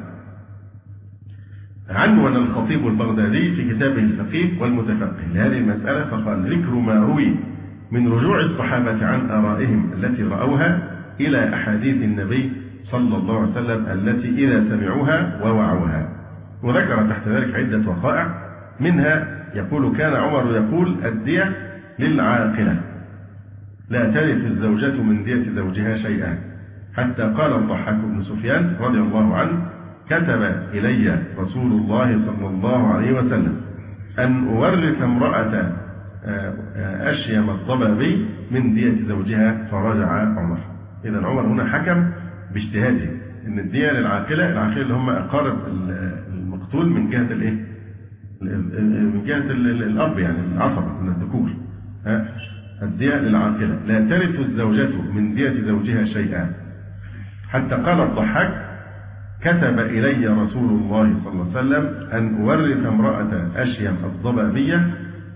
عنون الخطيب البغدادي في كتابه الفقيه والمتفقه لهذه المسألة فقال ذكر ما روي من رجوع الصحابة عن آرائهم التي رأوها إلى أحاديث النبي صلى الله عليه وسلم التي إذا سمعوها ووعوها. وذكر تحت ذلك عدة وقائع، منها يقول كان عمر يقول الدية للعاقلة لا ترث الزوجة من دية زوجها شيئا، حتى قال الضحاك بن سفيان رضي الله عنه كتب إلي رسول الله صلى الله عليه وسلم أن أورث امرأة أشيم الضبابي من دية زوجها فرجع عمر. إذا عمر هنا حكم باجتهاده أن الدية للعاقلة، العاقلة اللي هم أقارب المقتول من جهة الإيه؟ من جهة الأب يعني العصبة من الذكور. الدية للعاقلة لا ترث الزوجة من دية زوجها شيئا، حتى قال الضحاك كتب إلي رسول الله صلى الله عليه وسلم أن أورث امرأة أشيم الضبابية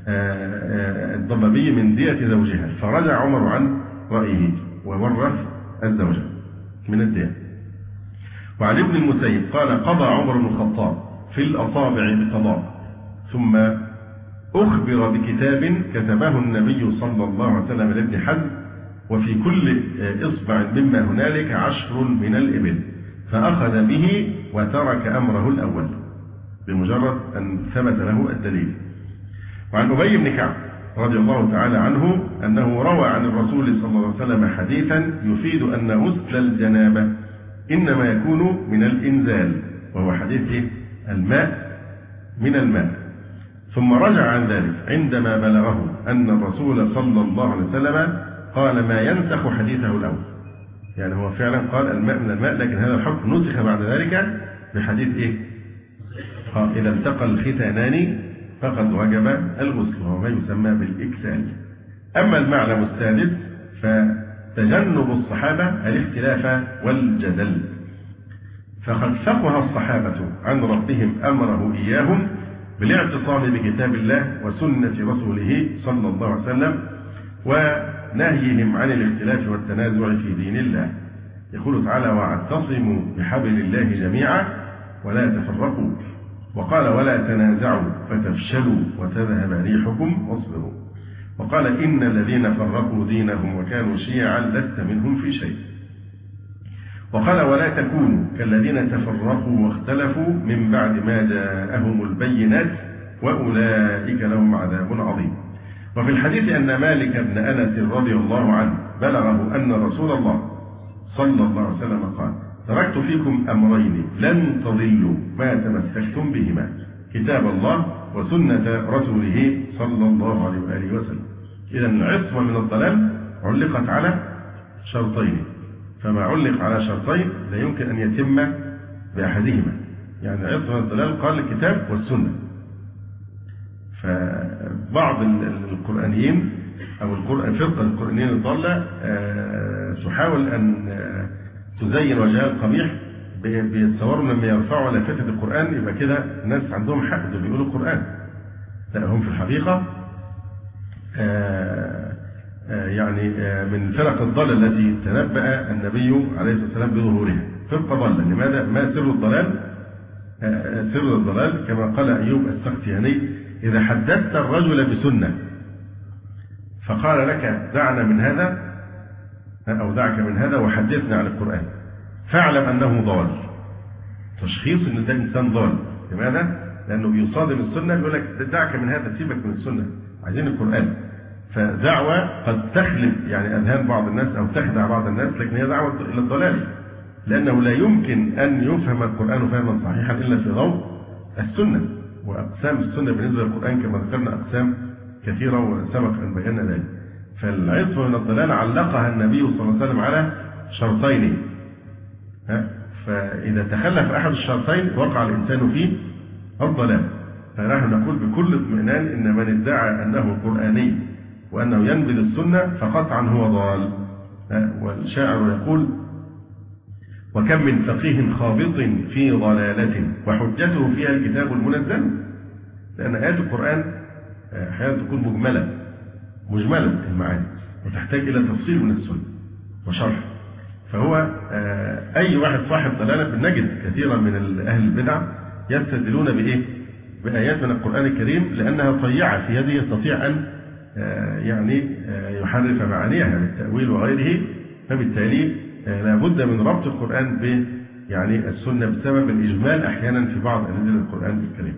الضبابي من دية زوجها، فرجع عمر عن رأيه وورث الزوجة من الدية. وعن ابن المسيب قال قضى عمر بن الخطاب في الأصابع بقضاء، ثم أخبر بكتاب كتبه النبي صلى الله عليه وسلم لابن حزم، وفي كل إصبع مما هنالك عشر من الإبل، فأخذ به وترك أمره الأول بمجرد أن ثبت له الدليل. وعن أبي بن كعب رضي الله تعالى عنه أنه روى عن الرسول صلى الله عليه وسلم حديثا يفيد أن غسل الجنابة إنما يكون من الإنزال، وهو حديث الماء من الماء. ثم رجع عن ذلك عندما بلغه أن الرسول صلى الله عليه وسلم قال ما ينسخ حديثه الأول، يعني هو فعلا قال الماء من الماء، لكن هذا الحكم نسخ بعد ذلك بحديث إيه؟ إذا التقى الختانان فقد وجب الغسل، وهو ما يسمى بالإكسال. أما المعلم السادس فتجنب الصحابة الاختلاف والجدل، فقد فقه الصحابة عن ربهم أمره إياهم بالاعتصام بكتاب الله وسنة رسوله صلى الله عليه وسلم، ونهيهم عن الاختلاف والتنازع في دين الله. يقول تعالى واعتصموا بحبل الله جميعا ولا تفرقوا، وقال ولا تنازعوا فتفشلوا وتذهب ريحكم واصبروا، وقال إن الذين فرقوا دينهم وكانوا شيعا لست منهم في شيء، وقال ولا تكونوا كالذين تفرقوا واختلفوا من بعد ما جاءهم البينات وأولئك لهم عذاب عظيم. وفي الحديث أن مالك بن أنس رضي الله عنه بلغه أن رسول الله صلى الله عليه وسلم قال تركت فيكم أمرين لن تضلوا ما تمسكتم بهما، كتاب الله وسنة رسوله صلى الله عليه وآله وسلم. إذا العصمة من الضلال علقت على شرطين، فما علق على شرطين لا يمكن أن يتم بأحدهما، يعني عصمة من الضلال قال الكتاب والسنة. فبعض القرآنيين أو الفرقة القرآنيين الضالة تحاول أن تزين وجهها القبيح، بيتصوروا لما يرفعوا لافتة القرآن يبقى كده الناس عندهم حق دول بيقولوا القرآن، لا هم في الحقيقة يعني من فرق الضالة التي تنبأ النبي عليه الصلاة والسلام بظهورها، فرقة ضالة. لماذا؟ ما سر الضلال؟ سر الضلال كما قال أيوب السختياني إذا حدثت الرجل بسنة فقال لك دعنا من هذا أو دعك من هذا وحدثنا عن القرآن فاعلم أنه ضال. تشخيص أن ده إنسان ضال. لماذا؟ لأنه بيصادم السنة، يقول لك دعك من هذا، سيبك من السنة، عايزين القرآن. فدعوة قد تخلف يعني أذهان بعض الناس أو تخدع بعض الناس، لكن هي دعوة إلى الضلال، لأنه لا يمكن أن يفهم القرآن فهما صحيحا إلا في ضوء السنة. وأقسام السنة بالنسبة للقرآن كما ذكرنا أقسام كثيرة وسبق أن بينا ذلك. فالعصمة من الضلال علقها النبي صلى الله عليه وسلم على شرطين، فإذا تخلف أحد الشرطين وقع الإنسان فيه الضلال. فنحن نقول بكل اطمئنان إن من ادعى أنه قرآني وأنه ينبذ السنة فقطعا هو ضال. والشاعر يقول وكم من فقيه خابط في ضلالة وحجته فيها الكتاب المنزل، لأن آيات القرآن أحيانا تكون مجملة مجملة المعاني وتحتاج إلى تفصيل من السنة وشرح. فهو أي واحد صاحب ضلالة بنجد كثيرا من أهل البدع يستدلون بإيه؟ بآيات من القرآن الكريم لأنها طيعة في يده يستطيع أن يعني يحرف معانيها بالتأويل وغيره، فبالتالي لابد من ربط القرآن ب يعني السنة بسبب الإجمال أحيانا في بعض أنزل القرآن الكريم.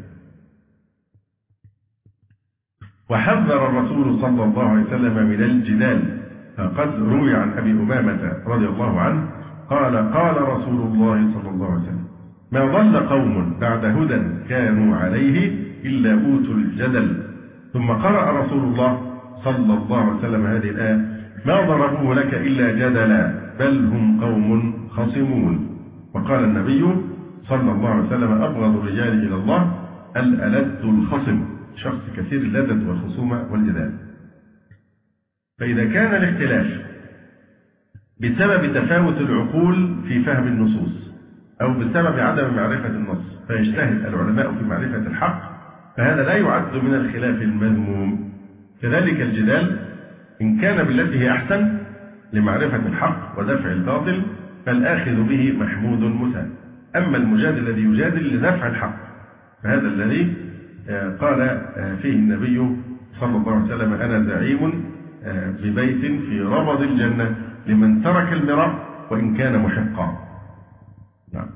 وحذر الرسول صلى الله عليه وسلم من الجدال، فقد روي عن أبي أمامة رضي الله عنه قال قال رسول الله صلى الله عليه وسلم ما ضل قوم بعد هدى كانوا عليه إلا أوتوا الجدل. ثم قرأ رسول الله صلى الله عليه وسلم هذه الآية ما ضربوه لك إلا جدلا بل هم قوم خصمون. وقال النبي صلى الله عليه وسلم أبغض الرجال إلى الله الألد الخصم، شخص كثير اللذة والخصومة والجدال. فإذا كان الاختلاف بسبب تفاوت العقول في فهم النصوص أو بسبب عدم معرفة النص فيجتهد العلماء في معرفة الحق، فهذا لا يعد من الخلاف المذموم. كذلك الجدال إن كان بالتي هي أحسن لمعرفة الحق ودفع الباطل فالآخذ به محمود مثاب. أما المجادل الذي يجادل لدفع الحق فهذا الذي قال فيه النبي صلى الله عليه وسلم أنا زعيم ببيت في ربض الجنة لمن ترك المراء وإن كان محقا. نعم.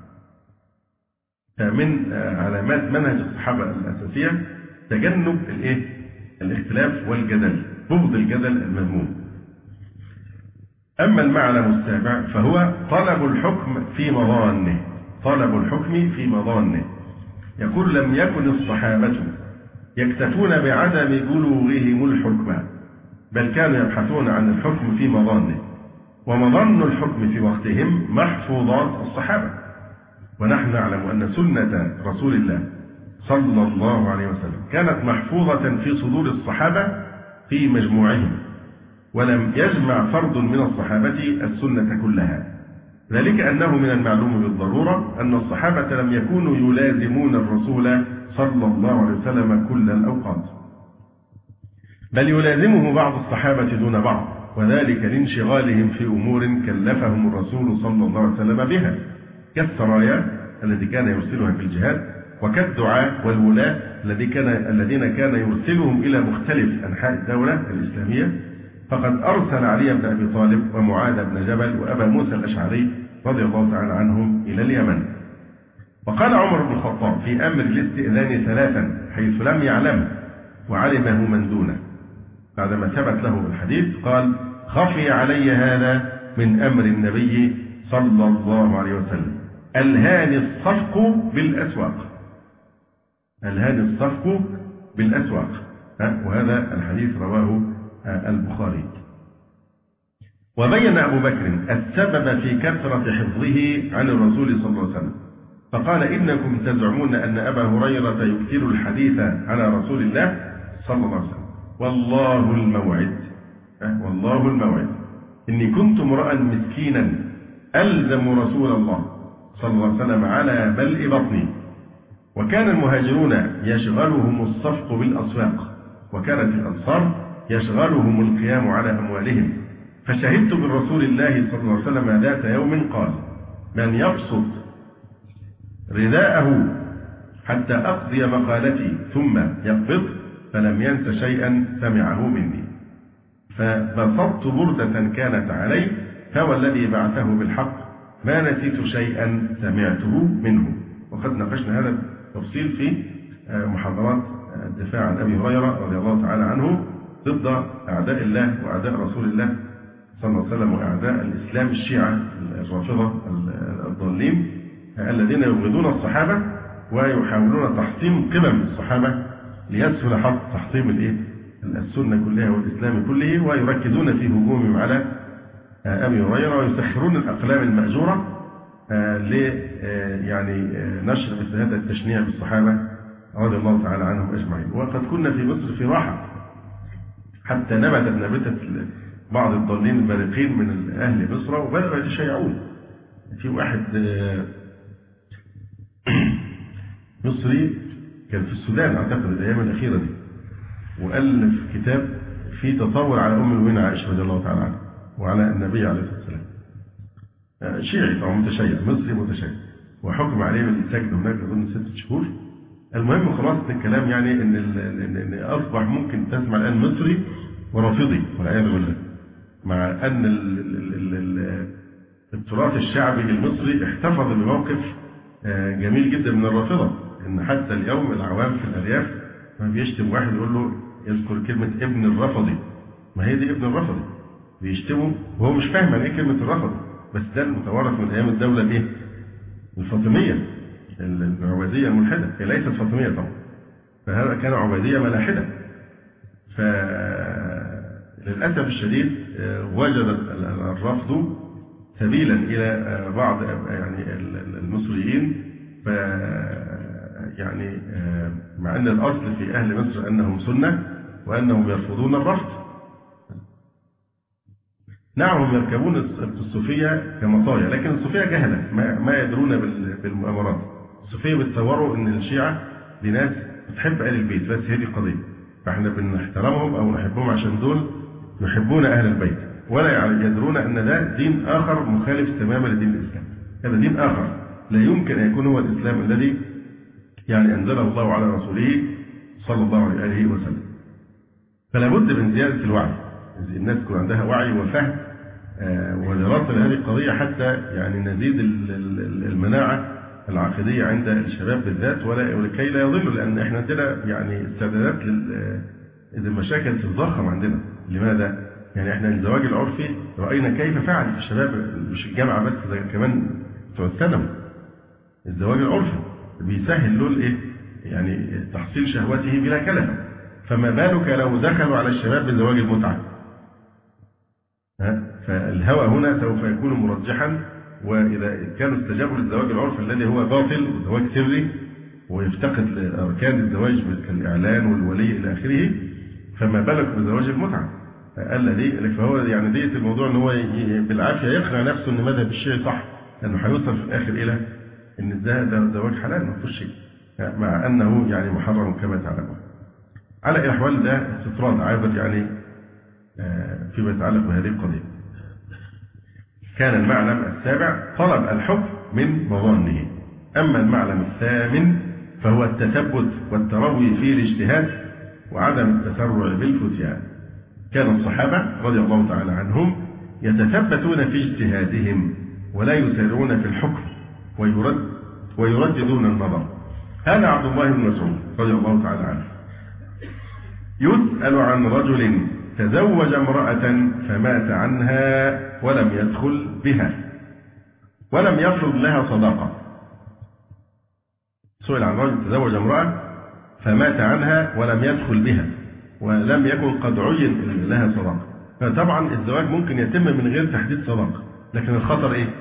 فمن علامات منهج الصحابة الأساسية تجنب الإيه؟ الاختلاف والجدل، بغض الجدل المذموم. أما المعلم السابع فهو طلب الحكم في مظانه، طلب الحكم في مظانه. يقول لم يكن الصحابة يكتفون بعدم بلوغهم الحكم بل كانوا يبحثون عن الحكم في مظانه، ومظن الحكم في وقتهم محفوظات الصحابة. ونحن نعلم أن سنة رسول الله صلى الله عليه وسلم كانت محفوظة في صدور الصحابة في مجموعهم، ولم يجمع فرد من الصحابة السنة كلها، ذلك أنه من المعلوم بالضرورة أن الصحابة لم يكونوا يلازمون الرسول صلى الله عليه وسلم كل الأوقات، بل يلازمه بعض الصحابة دون بعض، وذلك لانشغالهم في أمور كلفهم الرسول صلى الله عليه وسلم بها كالسرايا التي كان يرسلها في الجهاد، وكالدعاء والولاة الذين كان يرسلهم إلى مختلف أنحاء الدولة الإسلامية. فقد أرسل علي بن أبي طالب ومعاذ بن جبل وأبا موسى الأشعري رضي الله تعالى عنهم إلى اليمن. وقال عمر بن الخطاب في أمر الاستئذان ثلاثا حيث لم يعلم وعلمه من دونه، بعدما ثبت له الحديث قال خفي علي هذا من أمر النبي صلى الله عليه وسلم ألهاني الصفق بالأسواق، ألهاني الصفق بالأسواق. وهذا الحديث رواه البخاري. وبين أبو بكر السبب في كثرة حفظه عن الرسول صلى الله عليه وسلم فقال إنكم تزعمون أن أبا هريرة يكثر الحديث على رسول الله صلى الله عليه وسلم والله الموعد، والله الموعد إني كنت امرأ مسكينا ألزم رسول الله صلى الله عليه وسلم على ملء بطني، وكان المهاجرون يشغلهم الصفق بالأسواق، وكانت الأنصار يشغلهم القيام على أموالهم. فشهدت بالرسول الله صلى الله عليه وسلم ذات يوم قال من يبسط رداءه حتى أقضي مقالتي ثم يقبض فلم ينس شيئا سمعه مني، فبسطت بردة كانت علي فهو الذي بعثه بالحق ما نسيت شيئا سمعته منه. وقد ناقشنا هذا التفصيل في محاضرات الدفاع عن أبي هريرة رضي الله تعالى عنه ضد أعداء الله وأعداء رسول الله صلى الله عليه وسلم وأعداء الإسلام الشيعة الرافضة الضالين الذين يبغضون الصحابة ويحاولون تحطيم قمم الصحابة ليسهل حط تحطيم الإيه؟ السنة كلها والإسلام كله، ويركزون في هجومهم على أبي هريرة ويسخرون الأقلام المأجورة ل يعني نشر مثل هذا التشنيع بالصحابة رضي الله تعالى عنهم أجمعين. وقد كنا في مصر في راحة حتى نبتت نبتت بعض الضالين البارقين من أهل مصر وبدأوا يتشيعون. في واحد مصري كان في السودان أعتقد الأيام الأخيرة دي، وألف كتاب فيه تطور على أم المؤمنين عائشة رضي الله تعالى عنها وعلى النبي عليه الصلاة والسلام. شيعي أو متشيع مصري متشيع، وحكم عليه بالسجن هناك أظن ست شهور. المهم خلاصة الكلام يعني إن إن أصبح ممكن تسمع الآن مصري ورافضي والعياذ بالله، مع أن ال ال ال التراث الشعبي المصري احتفظ بموقف جميل جدا من الرافضة، إن حتى اليوم العوام في الأرياف ما بيشتم واحد يقول له يذكر كلمة ابن الرفضي، ما هي دي ابن الرفضي، بيشتمه وهو مش فاهم يعني ايه كلمة الرفضي، بس ده المتوارث من أيام الدولة الإيه؟ الفاطمية العبيدية الملحدة، هي ليست فاطمية طبعا، فهذا كان عبيدية ملاحدة. فللأسف الشديد وجد الرفض سبيلا إلى بعض يعني المصريين، ف يعني مع أن الأصل في أهل مصر أنهم سنة وأنهم يرفضون الرفض. نعم هم يركبون الصوفية كمطايا، لكن الصوفية جهلة ما يدرون بالمؤامرات. الصوفية بتصوروا أن الشيعة دي ناس بتحب آل البيت بس، هي دي القضية، فإحنا بنحترمهم أو نحبهم عشان دول يحبون أهل البيت، ولا يدرون أن ده دين آخر مخالف تماما لدين الإسلام. هذا دين آخر لا يمكن أن يكون هو الإسلام الذي يعني أنزله الله على رسوله صلى الله عليه وسلم. فلا بد من زيادة الوعي، الناس يكون عندها وعي وفهم ودراسة لهذه القضية حتى يعني نزيد المناعة العقدية عند الشباب بالذات، ولكي لا يضلوا، لأن احنا عندنا يعني استعدادات للمشاكل تتضخم عندنا. لماذا؟ يعني احنا الزواج العرفي رأينا كيف فعل في الشباب، مش الجامعة بس، ده كمان بتوع الثانوي. الزواج العرفي بيسهل له الايه؟ يعني تحصيل شهوته بلا كلفة، فما بالك لو دخلوا على الشباب بزواج المتعة؟ فالهوى هنا سوف يكون مرجحا، وإذا كانوا استجابوا للزواج العرفي الذي هو باطل وزواج سري ويفتقد لأركان الزواج كالإعلان والولي إلى آخره، فما بالك بزواج المتعة الذي فهو يعني ديت الموضوع ان هو بالعافيه يقنع نفسه ان مذهب الشيعي صح، لانه هيوصل في الاخر الى ان ده زواج حلال ما فيهوش شيء، مع انه يعني محرم كما تعلمون. على الاحوال ده استطراد عابر يعني فيما يتعلق بهذه القضيه. كان المعلم السابع طلب الحكم من مظانه. اما المعلم الثامن فهو التثبت والتروي في الاجتهاد وعدم التسرع بالفتيان. كان الصحابة رضي الله تعالى عنهم يتثبتون في اجتهادهم ولا يسارعون في الحكم ويرد ويرددون النظر. هذا عبد الله بن مسعود رضي الله تعالى عنه يسأل عن رجل تزوج امرأة فمات عنها ولم يدخل بها ولم يفرض لها صداقة. سئل عن رجل تزوج امرأة فمات عنها ولم يدخل بها ولم يكن قد عين لها صداقة. فطبعا الزواج ممكن يتم من غير تحديد صداقة، لكن الخطر ايه؟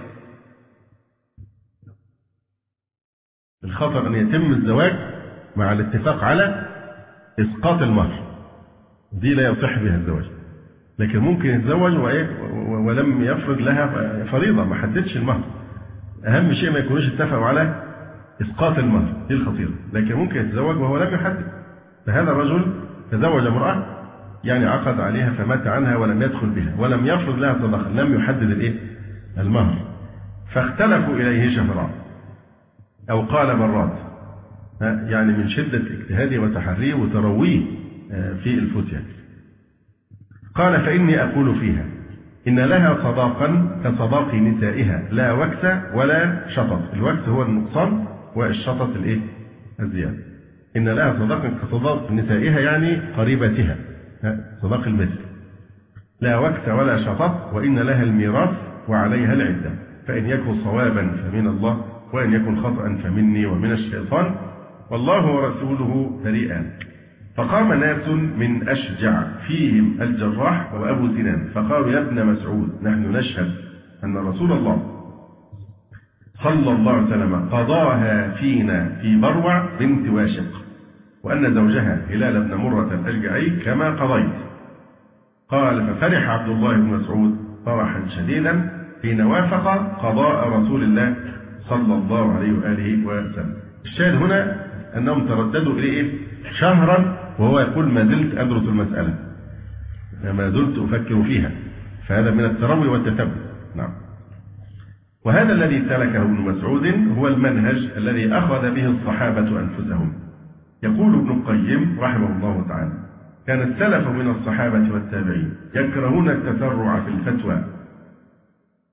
الخطر ان يتم الزواج مع الاتفاق على اسقاط المهر، دي لا يصح بها الزواج. لكن ممكن يتزوج ولم يفرض لها فريضة، ما حددش المهر. اهم شيء ما يكونوش اتفقوا على اسقاط المهر، دي الخطيرة. لكن ممكن يتزوج وهو لم يحدد. فهذا الرجل تزوج امرأة يعني عقد عليها فمات عنها ولم يدخل بها ولم يفرض لها صداقة، لم يحدد الايه؟ المهر. فاختلفوا إليه شفرات أو قال مرات، يعني من شدة اجتهاده وتحريه وترويه في الفتية. قال فإني أقول فيها إن لها صداقا كصداق نسائها لا وكس ولا شطط. الوكس هو النقصان والشطط الايه؟ الزيادة. إن لها صداقا كصداق نسائها يعني قريبتها، صداق المثل، لا وكس ولا شطط، وإن لها الميراث وعليها العدة، فإن يكن صوابا فمن الله وإن يكن خطأ فمني ومن الشيطان والله ورسوله بريئان. فقام ناس من أشجع فيهم الجراح وأبو سنان فقالوا يا ابن مسعود نحن نشهد أن رسول الله صلى الله عليه وسلم قضاها فينا في بروع بنت واشق وأن زوجها هلال بن مرة الأشجعي كما قضيت. قال ففرح عبد الله بن مسعود فرحا شديدا حين وافق قضاء رسول الله صلى الله عليه وآله وسلم. الشاهد هنا أنهم ترددوا إليه شهرا وهو يقول ما زلت أدرس المسألة ما زلت أفكر فيها، فهذا من التروي والتثبت. نعم. وهذا الذي سلكه ابن مسعود هو المنهج الذي أخذ به الصحابة أنفسهم. يقول ابن القيم رحمه الله تعالى كان السلف من الصحابة والتابعين يكرهون التسرع في الفتوى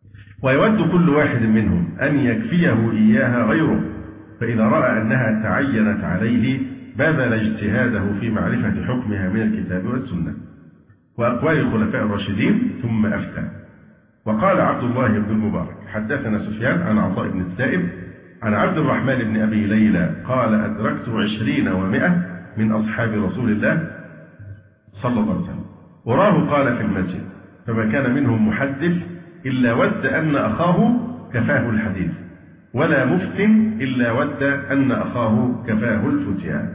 ويود كل واحد منهم أن يكفيه إياها غيره، فإذا رأى أنها تعينت عليه بذل اجتهاده في معرفة حكمها من الكتاب والسنة وأقوال الخلفاء الراشدين ثم أفتى. وقال عبد الله بن المبارك حدثنا سفيان عن عطاء بن السائب عن عبد الرحمن بن أبي ليلى قال أدركت عشرين ومائة من أصحاب رسول الله صلى الله عليه وسلم، وراه قال في المسجد فما كان منهم محدث إلا ود أن أخاه كفاه الحديث، ولا مفت إلا ود أن أخاه كفاه الفتيان.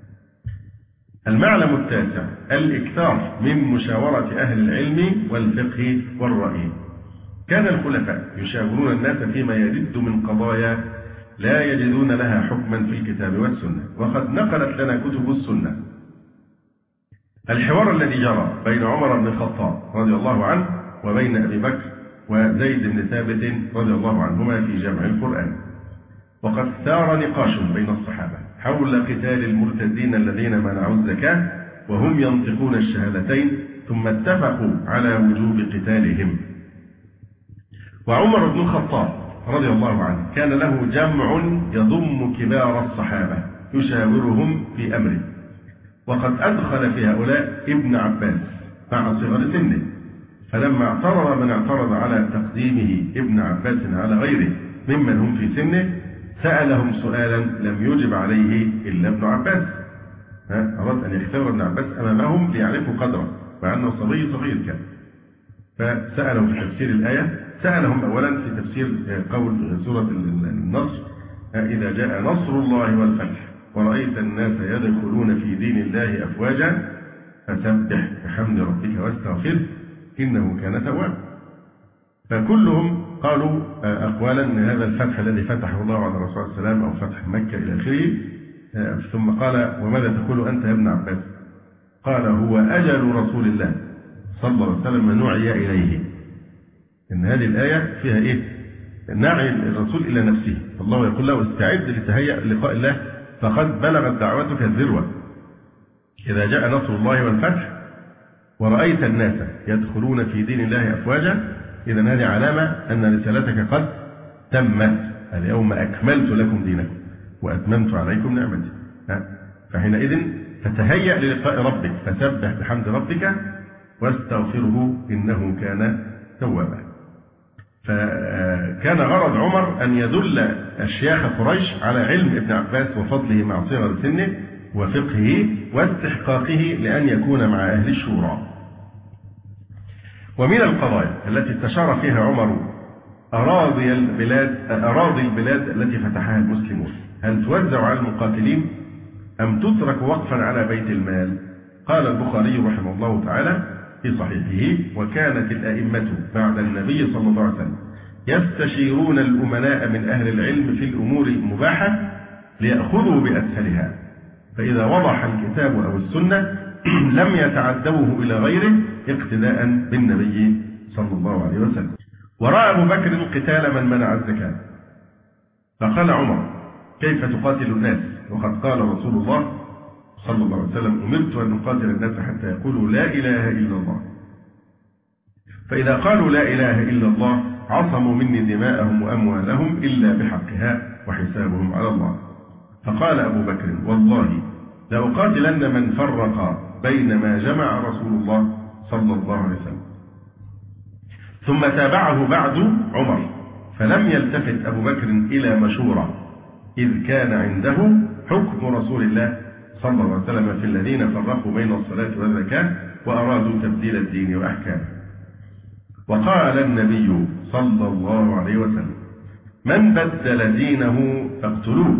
المعلم التاسع الإكثار من مشاورة أهل العلم والفقه والرأي. كان الخلفاء يشاورون الناس فيما يجد من قضايا لا يجدون لها حكما في الكتاب والسنة، وقد نقلت لنا كتب السنة الحوار الذي جرى بين عمر بن الخطاب رضي الله عنه وبين أبي بكر وزيد بن ثابت رضي الله عنهما في جمع القرآن. وقد ثار نقاش بين الصحابة حول قتال المرتدين الذين منعوا الزكاة وهم ينطقون الشهادتين، ثم اتفقوا على وجوب قتالهم. وعمر بن الخطاب رضي الله عنه كان له جمع يضم كبار الصحابة يشاورهم في أمره، وقد أدخل في هؤلاء ابن عباس مع صغر سنه، فلما اعترض من اعترض على تقديمه ابن عباس على غيره ممن هم في سنه سألهم سؤالا لم يجب عليه إلا ابن عباس. أراد أن يختبر ابن عباس أمامهم ليعرفوا قدره مع أنه صبي صغير كان، فسألهم في تفسير الآية. سألهم أولا في تفسير قول سورة النصر إذا جاء نصر الله والفتح ورأيت الناس يدخلون في دين الله أفواجا فسبح بحمد ربك واستغفره إنه كان توابا. فكلهم قالوا أقوالا أن هذا الفتح الذي فتحه الله على الرسول صلى الله عليه وسلم أو فتح مكة إلى آخره. ثم قال وماذا تقول أنت يا ابن عباس؟ قال هو أجل رسول الله صلى الله عليه وسلم نعي إليه. إن هذه الآية فيها إيه؟ نعي الرسول إلى نفسه، فالله يقول له استعد لتهيأ لقاء الله فقد بلغت دعوتك الذروة. إذا جاء نصر الله والفتح ورأيت الناس يدخلون في دين الله أفواجا، إذا هذه علامة أن رسالتك قد تمت، اليوم أكملت لكم دينكم وأتممت عليكم نعمتي. فحينئذ فتهيأ للقاء ربك فسبح بحمد ربك واستغفره إنه كان توابا. فكان غرض عمر أن يدل أشياخ قريش على علم ابن عباس وفضله مع صغر سنه وفقهه واستحقاقه لأن يكون مع أهل الشورى. ومن القضايا التي استشار فيها عمر أراضي البلاد أراضي البلاد التي فتحها المسلمون، هل توزع على المقاتلين أم تترك وقفا على بيت المال؟ قال البخاري رحمه الله تعالى في صحيحه وكانت الأئمة بعد النبي صلى الله عليه وسلم يستشيرون الأمناء من أهل العلم في الأمور المباحة ليأخذوا بأسهلها، فإذا وضح الكتاب أو السنة لم يتعدوه إلى غيره اقتداء بالنبي صلى الله عليه وسلم. ورأى أبو بكر قتال من منع الزكاة، فقال عمر كيف تقاتل الناس وقد قال رسول الله صلى الله عليه وسلم أمرت أن أقاتل الناس حتى يقولوا لا إله إلا الله، فإذا قالوا لا إله إلا الله عصموا مني دماءهم وأموالهم إلا بحقها وحسابهم على الله. فقال أبو بكر والله لأقاتلن من فرق بين ما جمع رسول الله صلى الله عليه وسلم. ثم تابعه بعد عمر فلم يلتفت أبو بكر إلى مشورة إذ كان عنده حكم رسول الله صلى الله عليه وسلم في الذين فرقوا بين الصلاة والزكاة وأرادوا تبديل الدين وأحكامه. وقال النبي صلى الله عليه وسلم من بدل دينه فاقتلوه.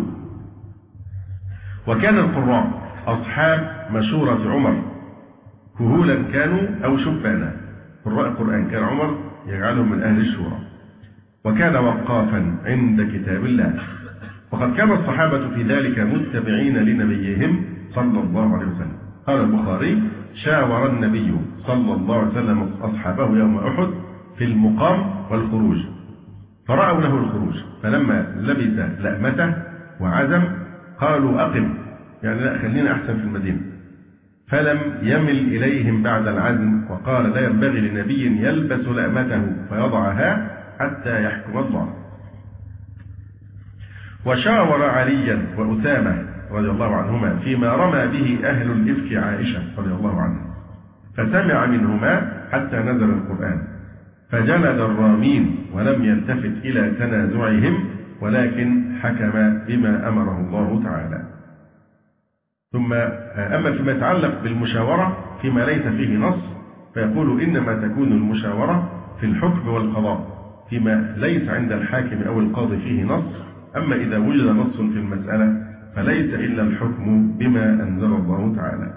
وكان القراء أصحاب مشورة عمر كهولا كانوا أو شبانا، قراء القرآن كان عمر يجعلهم من أهل الشورى، وكان وقافا عند كتاب الله. وقد كان الصحابة في ذلك متبعين لنبيهم صلى الله عليه وسلم. قال البخاري شاور النبي صلى الله عليه وسلم أصحابه يوم أحد في المقام والخروج، فرأوا له الخروج، فلما لبث لأمته وعزم قالوا أقم، يعني لا خلينا أحسن في المدينة، فلم يمل إليهم بعد العزم وقال لا ينبغي لنبي يلبس لأمته فيضعها حتى يحكم الله. وشاور عليا وأسامة رضي الله عنهما فيما رمى به أهل الإفك عائشة رضي الله عنها، فسمع منهما حتى نزل القرآن، فجلد الرامين ولم يلتفت إلى تنازعهم، ولكن حكم بما أمره الله تعالى. ثم أما فيما يتعلق بالمشاورة فيما ليس فيه نص، فيقول إنما تكون المشاورة في الحكم والقضاء فيما ليس عند الحاكم أو القاضي فيه نص. أما إذا وجد نص في المسألة فليس إلا الحكم بما أنزل الله تعالى.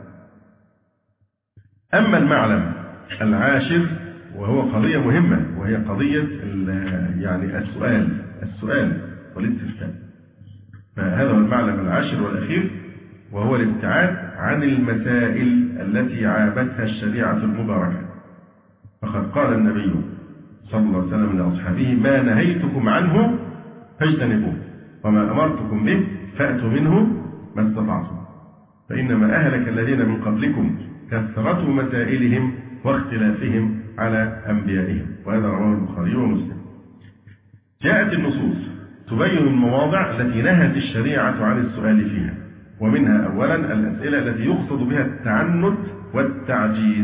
أما المعلم العاشر وهو قضية مهمة، وهي قضية يعني السؤال السؤال والاستفتاء. فهذا هو المعلم العاشر والأخير، وهو الابتعاد عن المسائل التي عابتها الشريعة المباركة. فقد قال النبي صلى الله عليه وسلم لأصحابه: ما نهيتكم عنه فاجتنبوه، وما أمرتكم به فأتوا منه ما استطعتم، فإنما أهلك الذين من قبلكم كثرة مسائلهم واختلافهم على أنبيائهم. وهذا رواه البخاري ومسلم. جاءت النصوص تبين المواضع التي نهت الشريعة عن السؤال فيها، ومنها أولا الأسئلة التي يقصد بها التعنت والتعجيز.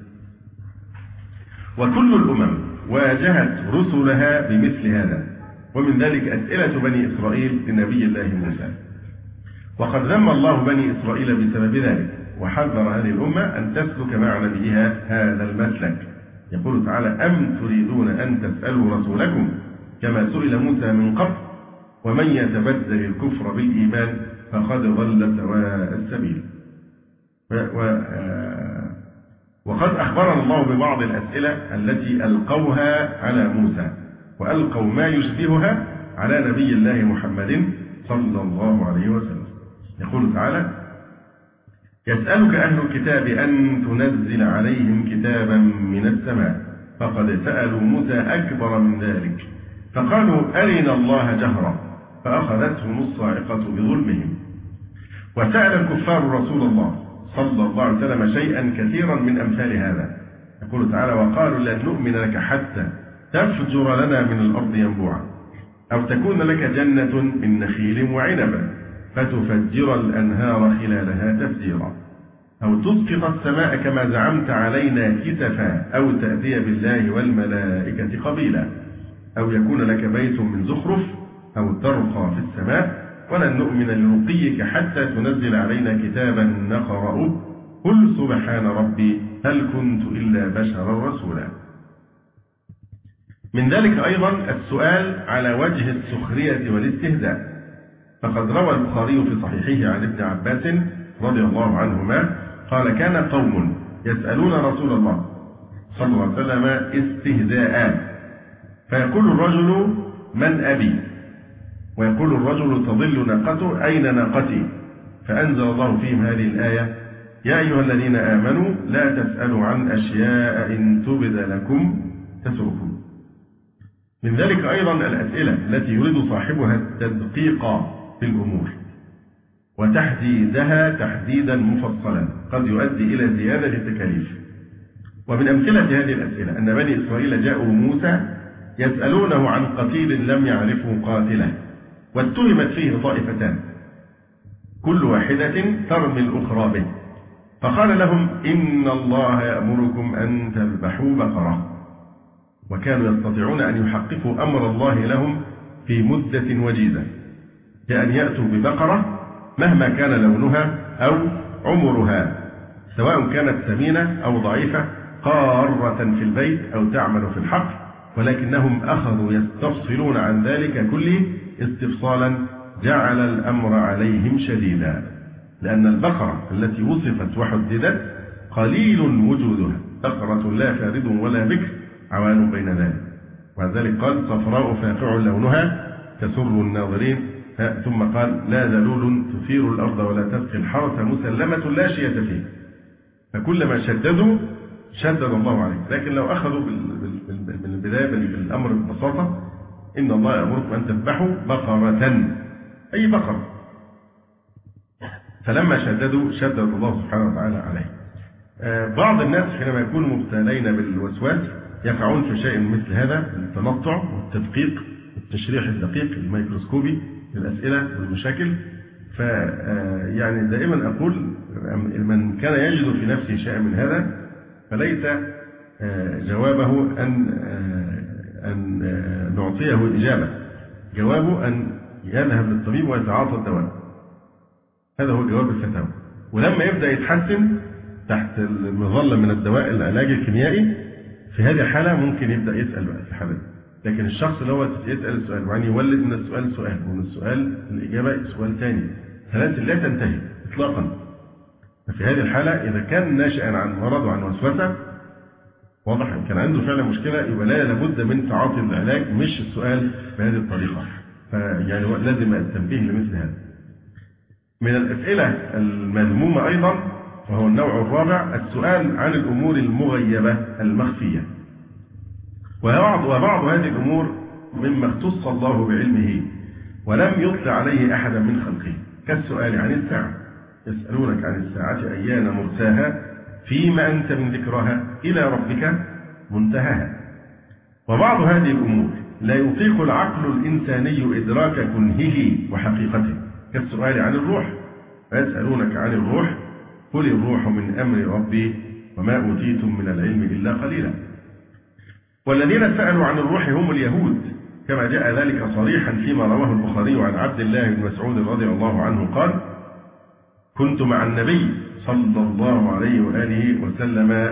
وكل الأمم واجهت رسلها بمثل هذا، ومن ذلك أسئلة بني إسرائيل لنبي الله موسى، وقد ذم الله بني إسرائيل بسبب ذلك، وحذر هذه الأمة أن تسلك مع نبيها هذا المسلك. يقول تعالى: أم تريدون أن تسألوا رسولكم كما سئل موسى من قبل ومن يتبدل الكفر بالإيمان فقد ضل سواء السبيل. وقد أخبرنا الله ببعض الأسئلة التي ألقوها على موسى، وألقوا ما يشبهها على نبي الله محمد صلى الله عليه وسلم. يقول تعالى: يسألك أهل الكتاب أن تنزل عليهم كتابا من السماء، فقد سألوا موسى أكبر من ذلك، فقالوا أرنا الله جهرا، فأخذتهم الصاعقة بظلمهم. وسأل الكفار رسول الله صلى الله عليه وسلم شيئا كثيرا من أمثال هذا. يقول تعالى: وقالوا لن نؤمن لك حتى تفجر لنا من الأرض ينبوعا، أو تكون لك جنة من نخيل وعنب فتفجر الأنهار خلالها تفجيرا، أو تسقط السماء كما زعمت علينا كسفا، أو تأتي بالله والملائكة قبيلا، أو يكون لك بيت من زخرف، أو ترقى في السماء، ولن نؤمن لرقيك حتى تنزل علينا كتابا نقرأه، قل سبحان ربي هل كنت إلا بشرا رسولا. من ذلك أيضا السؤال على وجه السخرية والاستهزاء، فقد روى البخاري في صحيحه عن ابن عباس رضي الله عنهما قال: كان قوم يسألون رسول الله صلى الله عليه وسلم استهزاء، فيقول الرجل: من أبي؟ ويقول الرجل: تضل ناقته، أين ناقتي؟ فأنزل الله فيهم هذه الآية: يا أيها الذين آمنوا لا تسألوا عن أشياء إن تبد لكم تسؤكم. من ذلك أيضا الأسئلة التي يريد صاحبها التدقيق في الأمور وتحديدها تحديدا مفصلا قد يؤدي إلى زيادة التكاليف. ومن أمثلة هذه الأسئلة أن بني إسرائيل جاءوا موسى يسألونه عن قتيل لم يعرفوا قاتله، واتهمت فيه طائفتان كل واحدة ترمي الأخرى به، فقال لهم: إن الله يأمركم أن تذبحوا بقرة. وكانوا يستطيعون أن يحققوا أمر الله لهم في مدة وجيزة، كأن يأتوا ببقرة مهما كان لونها أو عمرها، سواء كانت سمينة أو ضعيفة، قارة في البيت أو تعمل في الحقل، ولكنهم أخذوا يستفصلون عن ذلك كله استفصالا جعل الأمر عليهم شديدا، لأن البقرة التي وصفت وحددت قليل وجودها، بقرة لا فارض ولا بكر عوان بين ذلك، وذلك قال: صفراء فاقع لونها تسر الناظرين، ثم قال: لا ذلول تثير الأرض ولا تسقي الحرث مسلمة لا شية فيه. فكلما شددوا شدد الله عليه، لكن لو أخذوا من البداية بالأمر ببساطة: إن الله يأمركم أن تذبحوا بقرة، أي بقرة، فلما شددوا شدد الله سبحانه وتعالى عليه. بعض الناس حينما يكونوا مبتلين بالوسواس فيقعون في شيء مثل هذا، التنطع والتدقيق والتشريح الدقيق الميكروسكوبي للأسئلة والمشاكل. ف يعني دائما أقول من كان يجد في نفسه شيء من هذا فليس جوابه أن أن نعطيه الإجابة، جوابه أن يذهب للطبيب ويتعاطى الدواء. هذا هو جواب الفتاوى. ولما يبدأ يتحسن تحت المظلة من الدواء العلاج الكيميائي، في هذه الحالة ممكن يبدأ يسأل بقى في الحالة دي. لكن الشخص اللي هو يسأل السؤال ويعني يولد من السؤال سؤال ومن السؤال الإجابة سؤال ثاني، ثلاثة لا تنتهي إطلاقا. ففي هذه الحالة إذا كان ناشئا عن مرض وعن وسوسة واضح إن كان عنده فعلا مشكلة، يبقى لا لابد من تعاطي العلاج مش السؤال بهذه الطريقة. فيعني لازم التنبيه لمثل هذا. من الأسئلة المذمومة أيضا وهو النوع الرابع السؤال عن الأمور المغيبة المخفية. وبعض وبعض هذه الأمور مما اختص الله بعلمه ولم يطلع عليه أحدا من خلقه، كالسؤال عن الساعة. يسألونك عن الساعة أيان مرساها فيما أنت من ذكرها إلى ربك منتهاها. وبعض هذه الأمور لا يطيق العقل الإنساني إدراك كنهه وحقيقته، كالسؤال عن الروح. فيسألونك عن الروح قل الروح من أمر ربي وما أوتيتم من العلم إلا قليلا. والذين سألوا عن الروح هم اليهود، كما جاء ذلك صريحا فيما رواه البخاري عن عبد الله بن مسعود رضي الله عنه قال: كنت مع النبي صلى الله عليه وآله وسلم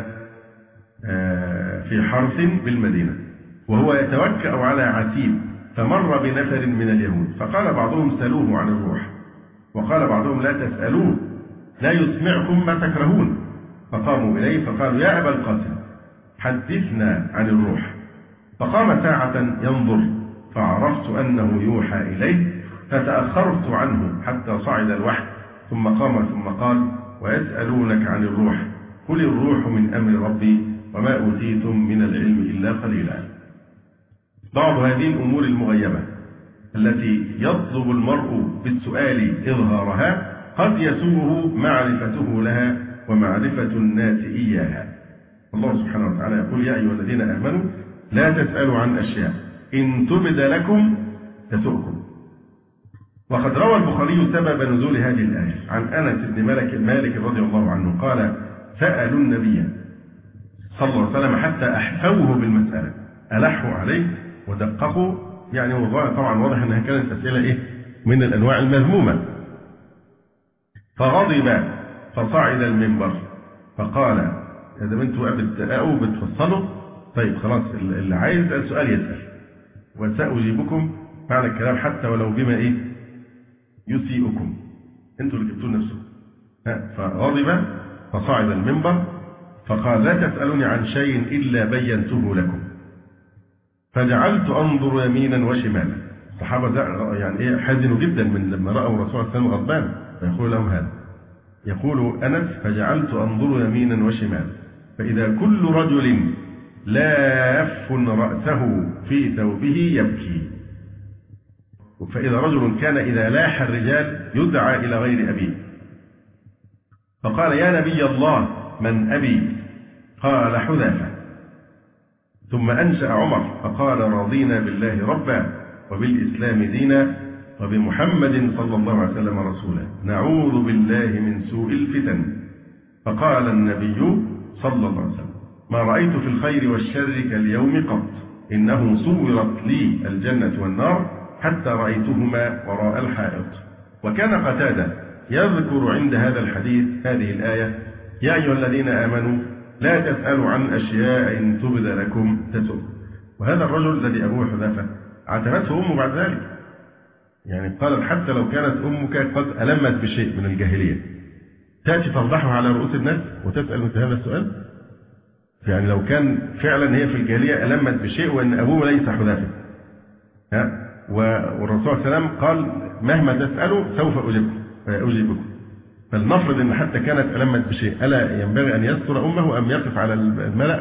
في حرث بالمدينة وهو يتوكأ على عتيب، فمر بنفر من اليهود فقال بعضهم سألوه عن الروح، وقال بعضهم لا تسألوه لا يسمعكم ما تكرهون. فقاموا إليه فقالوا يا أبا القاسم حدثنا عن الروح. فقام ساعة ينظر فعرفت أنه يوحى إليه فتأخرت عنه حتى صعد الوحي، ثم قام ثم قال ويسألونك عن الروح قل الروح من أمر ربي وما أوتيتم من العلم إلا قليلا. بعض هذه الأمور المغيبة التي يطلب المرء بالسؤال إظهارها قد يسوءه معرفته لها ومعرفة الناس إياها. الله سبحانه وتعالى يقول يا أيها الذين آمنوا لا تسألوا عن أشياء إن تبد لكم تسؤكم. وقد روى البخاري سبب نزول هذه الآية عن أنس بن مالك مالك رضي الله عنه قال سألوا النبي صلى الله عليه وسلم حتى أحفوه بالمسألة، ألحوا عليه ودققوا، يعني طبعا واضح أنها كانت أسئلة إيه من الأنواع المذمومة. فغضب فصعد المنبر فقال إذا أنتوا بتدققوا بتفصلوا طيب خلاص اللي عايز يسأل سؤال يسأل وسأجيبكم معنى الكلام حتى ولو بما إيه يسيئكم، أنتوا اللي جبتوا نفسكم. فغضب فصعد المنبر فقال لا تسألوني عن شيء إلا بينته لكم. فجعلت أنظر يمينا وشمالا. الصحابة يعني إيه حزنوا جدا من لما رأوا الرسول صلى الله عليه وسلم غضبان، فيقول لهم هذا. يقول أنس فجعلت أنظر يمينا وشمالا فإذا كل رجل لاف رأسه في ثوبه يبكي، فإذا رجل كان إذا لاح الرجال يدعى إلى غير أبيه. فقال يا نبي الله من أبي؟ قال حذافة. ثم أنشأ عمر فقال رضينا بالله ربا وبالإسلام دينا وبمحمد صلى الله عليه وسلم رسولا نعوذ بالله من سوء الفتن. فقال النبي صلى الله عليه وسلم ما رأيت في الخير والشر كاليوم قط، إنه صورت لي الجنة والنار حتى رأيتهما وراء الحائط. وكان قتادة يذكر عند هذا الحديث هذه الآية يا أيها الذين آمنوا لا تسألوا عن أشياء إن تبد لكم تسؤ. وهذا الرجل الذي أبوه حذافة عاتبته أمه بعد ذلك، يعني قال حتى لو كانت أمك قد ألمت بشيء من الجاهلية تأتي تفضحها على رؤوس الناس وتسأل مثل هذا السؤال؟ يعني لو كان فعلا هي في الجاهلية ألمت بشيء وأن أبوه ليس حذافة، ها والرسول صلى الله عليه وسلم قال مهما تسألوا سوف أجيبكم أجيبكم. فلنفرض أن حتى كانت ألمت بشيء، ألا ينبغي أن يستر أمه أم يقف على الملأ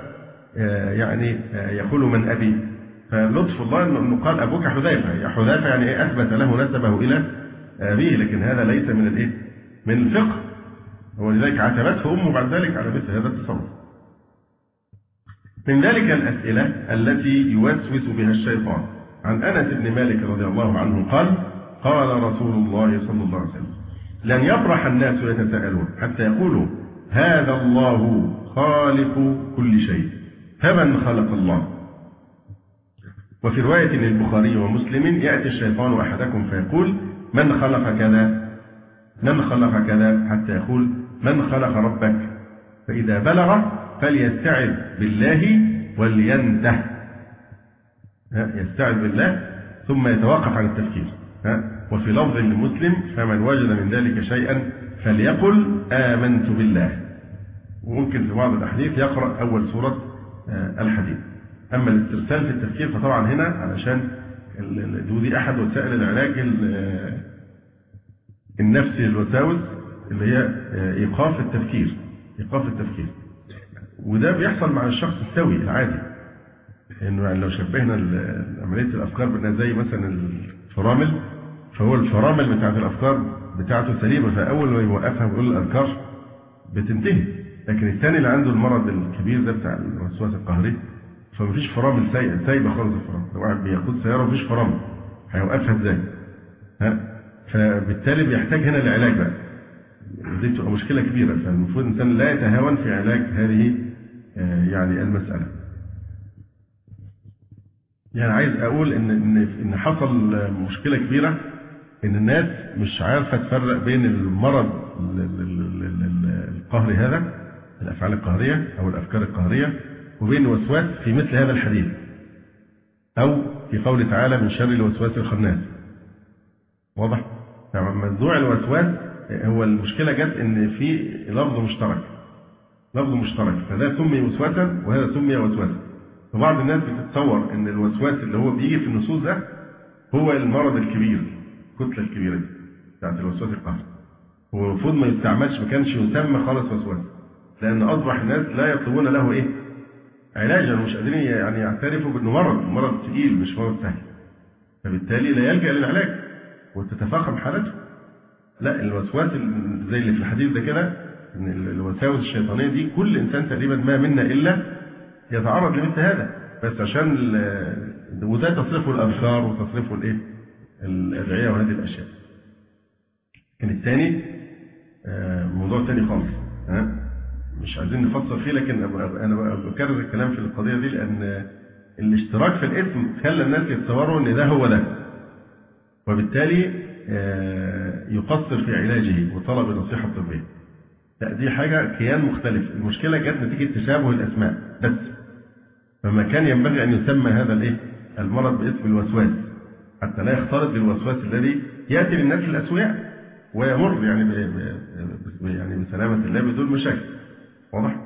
ويعني يقول من أبي؟ فلطف الله أنه قال أبوك حذيفة، يا حذيفة يعني إيه أثبت له نسبه إلى أبيه، لكن هذا ليس من الإيه من الفقه، ولذلك عاتبته أمه بعد ذلك على مثل هذا التصرف. من ذلك الأسئلة التي يوسوس بها الشيطان. عن أنس بن مالك رضي الله عنه قال: قال رسول الله صلى الله عليه وسلم: لن يفرح الناس يتساءلون حتى يقولوا هذا الله خالق كل شيء فمن خلق الله. وفي رواية للبخاري ومسلم: يأتي الشيطان أحدكم فيقول من خلق كذا من خلق كذا حتى يقول من خلق ربك، فإذا بلغ فليستعذ بالله ولينته. يستعذ بالله ثم يتوقف عن التفكير. وفي لفظ لمسلم: فمن وجد من ذلك شيئا فليقل آمنت بالله. وممكن في بعض الأحاديث يقرأ أول سورة الحديد. أما الاسترسال في التفكير فطبعا هنا علشان دي أحد وسائل العلاج النفسي للوساوس، اللي هي إيقاف التفكير. إيقاف التفكير وده بيحصل مع الشخص السوي العادي. إنه يعني لو شبهنا عملية الأفكار بأنها زي مثلا الفرامل، فهو الفرامل بتاعت الأفكار بتاعته سليمة، فأول ما يوقفها ويقول الأذكار بتنتهي. لكن الثاني اللي عنده المرض الكبير ده بتاع الوسواس القهري فمفيش فرامل سايبة خالص. الفرامل لو واحد بيقود سيارة ومفيش فرامل هيوقفها ازاي؟ ها؟ فبالتالي بيحتاج هنا العلاج بقى. دي بتبقى مشكلة كبيرة، فالمفروض الإنسان لا يتهاون في علاج هذه يعني المسألة. يعني عايز أقول إن إن إن حصل مشكلة كبيرة، إن الناس مش عارفة تفرق بين المرض القهري هذا، الأفعال القهرية أو الأفكار القهرية، وبين الوسواس في مثل هذا الحديث، أو في قوله تعالى من شر الوسواس الخناس. واضح؟ يعني موضوع الوسواس هو المشكلة جت إن في لفظ مشترك، لفظ مشترك، فده سمي وسواسا وهذا سمي وسواسا. فبعض الناس بتتصور إن الوسواس اللي هو بيجي في النصوص ده هو المرض الكبير، الكتلة الكبيرة دي بتاعت الوسواس القهري. هو المفروض ما يستعملش، ما كانش يسمى خالص وسواس، لأن أصبح الناس لا يطلبون له إيه؟ علاجا، مش قادرين يعني يعترفوا بأنه مرض، مرض ثقيل مش مرض سهل. فبالتالي لا يلجأ للعلاج وتتفاقم حالته. لا، الوسواس زي اللي في الحديث ده كده، ان الوساوس الشيطانيه دي كل انسان تقريبا ما منا الا يتعرض لمثل هذا، بس عشان وده تصرفه الاذكار وتصرفه الايه؟ الادعيه وهذه الاشياء. كان الثاني موضوع ثاني خالص، ها مش عايزين نفصل فيه، لكن انا بكرر الكلام في القضيه دي لان الاشتراك في الاسم خلى الناس يتصوروا ان ده هو ده، وبالتالي يقصر في علاجه وطلب النصيحة الطبية. لا، دي حاجة كيان مختلف. المشكلة جت نتيجة تشابه الأسماء بس، فما كان ينبغي أن يسمى هذا الإيه؟ المرض باسم الوسواس حتى لا يختلط بالوسواس الذي يأتي للناس الأسوياء ويمر يعني ب... ب... يعني بسلامة الله بدون مشاكل. واضح؟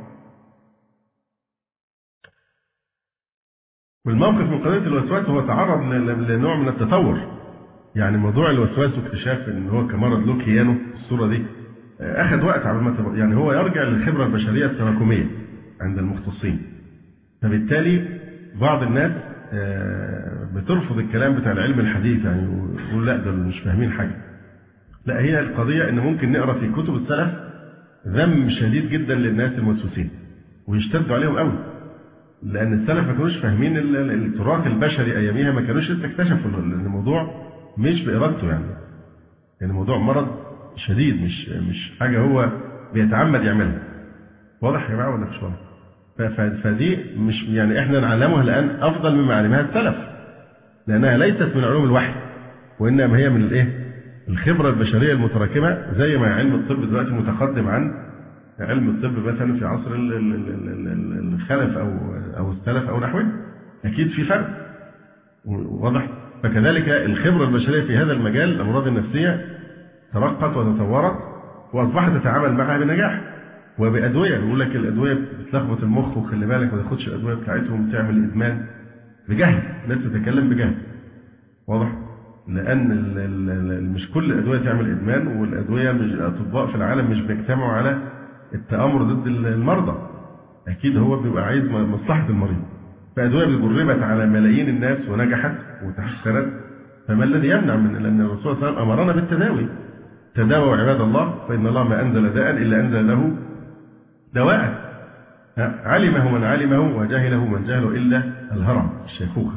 والموقف من قضية الوسواس هو تعرض لنوع من التطور. يعني موضوع الوسواس واكتشاف ان هو كمرض له كيانه الصوره دي اخذ وقت على ما يعني هو يرجع للخبره البشريه التراكميه عند المختصين. فبالتالي بعض الناس بترفض الكلام بتاع العلم الحديث، يعني يقول لا دول مش فاهمين حاجه. لا، هي القضيه ان ممكن نقرا في كتب السلف ذم شديد جدا للناس الموسوسين ويشتدوا عليهم قوي، لان السلف ما كانوش فاهمين التراث البشري اياميها، ما كانوش لسه اكتشفوا ان الموضوع مش بإرادته، يعني يعني موضوع مرض شديد، مش مش حاجة هو بيتعمد يعملها. واضح يا جماعة ولا مش واضح؟ فدي مش يعني احنا نعلمها الآن أفضل مما علمها السلف، لأنها ليست من علوم الوحي، وإنما هي من الإيه؟ الخبرة البشرية المتراكمة، زي ما علم الطب دلوقتي متقدم عن علم الطب مثلا في عصر الخلف أو أو السلف أو نحوه. أكيد في فرق. واضح؟ فكذلك الخبرة البشرية في هذا المجال الأمراض النفسية ترقت وتطورت وأصبحت تتعامل معها بنجاح وبأدوية. يقول لك الأدوية بتلخبط المخ وخلي بالك ما تاخدش الأدوية بتاعتهم تعمل إدمان بجهل، الناس تتكلم بجهل. واضح؟ لأن ال ال مش كل الأدوية تعمل إدمان، والأدوية مش الأطباء في العالم مش بيجتمعوا على التآمر ضد المرضى. أكيد هو بيبقى عايز مصلحة المريض. فأدوية جربت على ملايين الناس ونجحت وتحسنت، فما الذي يمنع من لأن الرسول صلى الله عليه وسلم أمرنا بالتداوي. تداووا عباد الله فإن الله ما أنزل داء إلا أنزل له دواء. علمه من علمه وجهله من جهله إلا الهرم الشيخوخة.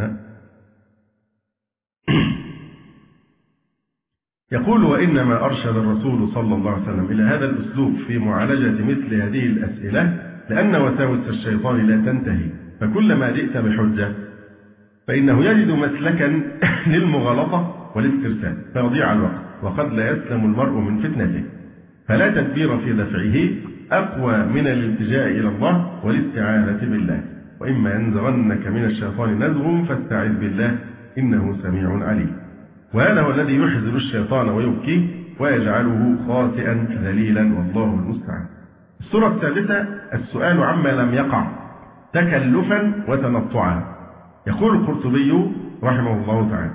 يقول: وإنما أرشد الرسول صلى الله عليه وسلم إلى هذا الأسلوب في معالجة مثل هذه الأسئلة لأن وساوس الشيطان لا تنتهي، فكلما جئت بحجة فإنه يجد مسلكا للمغالطة والاسترسال فيضيع الوقت، وقد لا يسلم المرء من فتنته، فلا تدبير في دفعه أقوى من الالتجاء إلى الله والاستعاذة بالله، وإما ينزغنك من الشيطان نزغ فاستعذ بالله إنه سميع عليم. وهذا هو الذي يحزن الشيطان ويبكيه ويجعله خاسئا ذليلا، والله المستعان. السورة السادسة: السؤال عما لم يقع تكلفا وتنطعا. يقول القرطبي رحمه الله تعالى: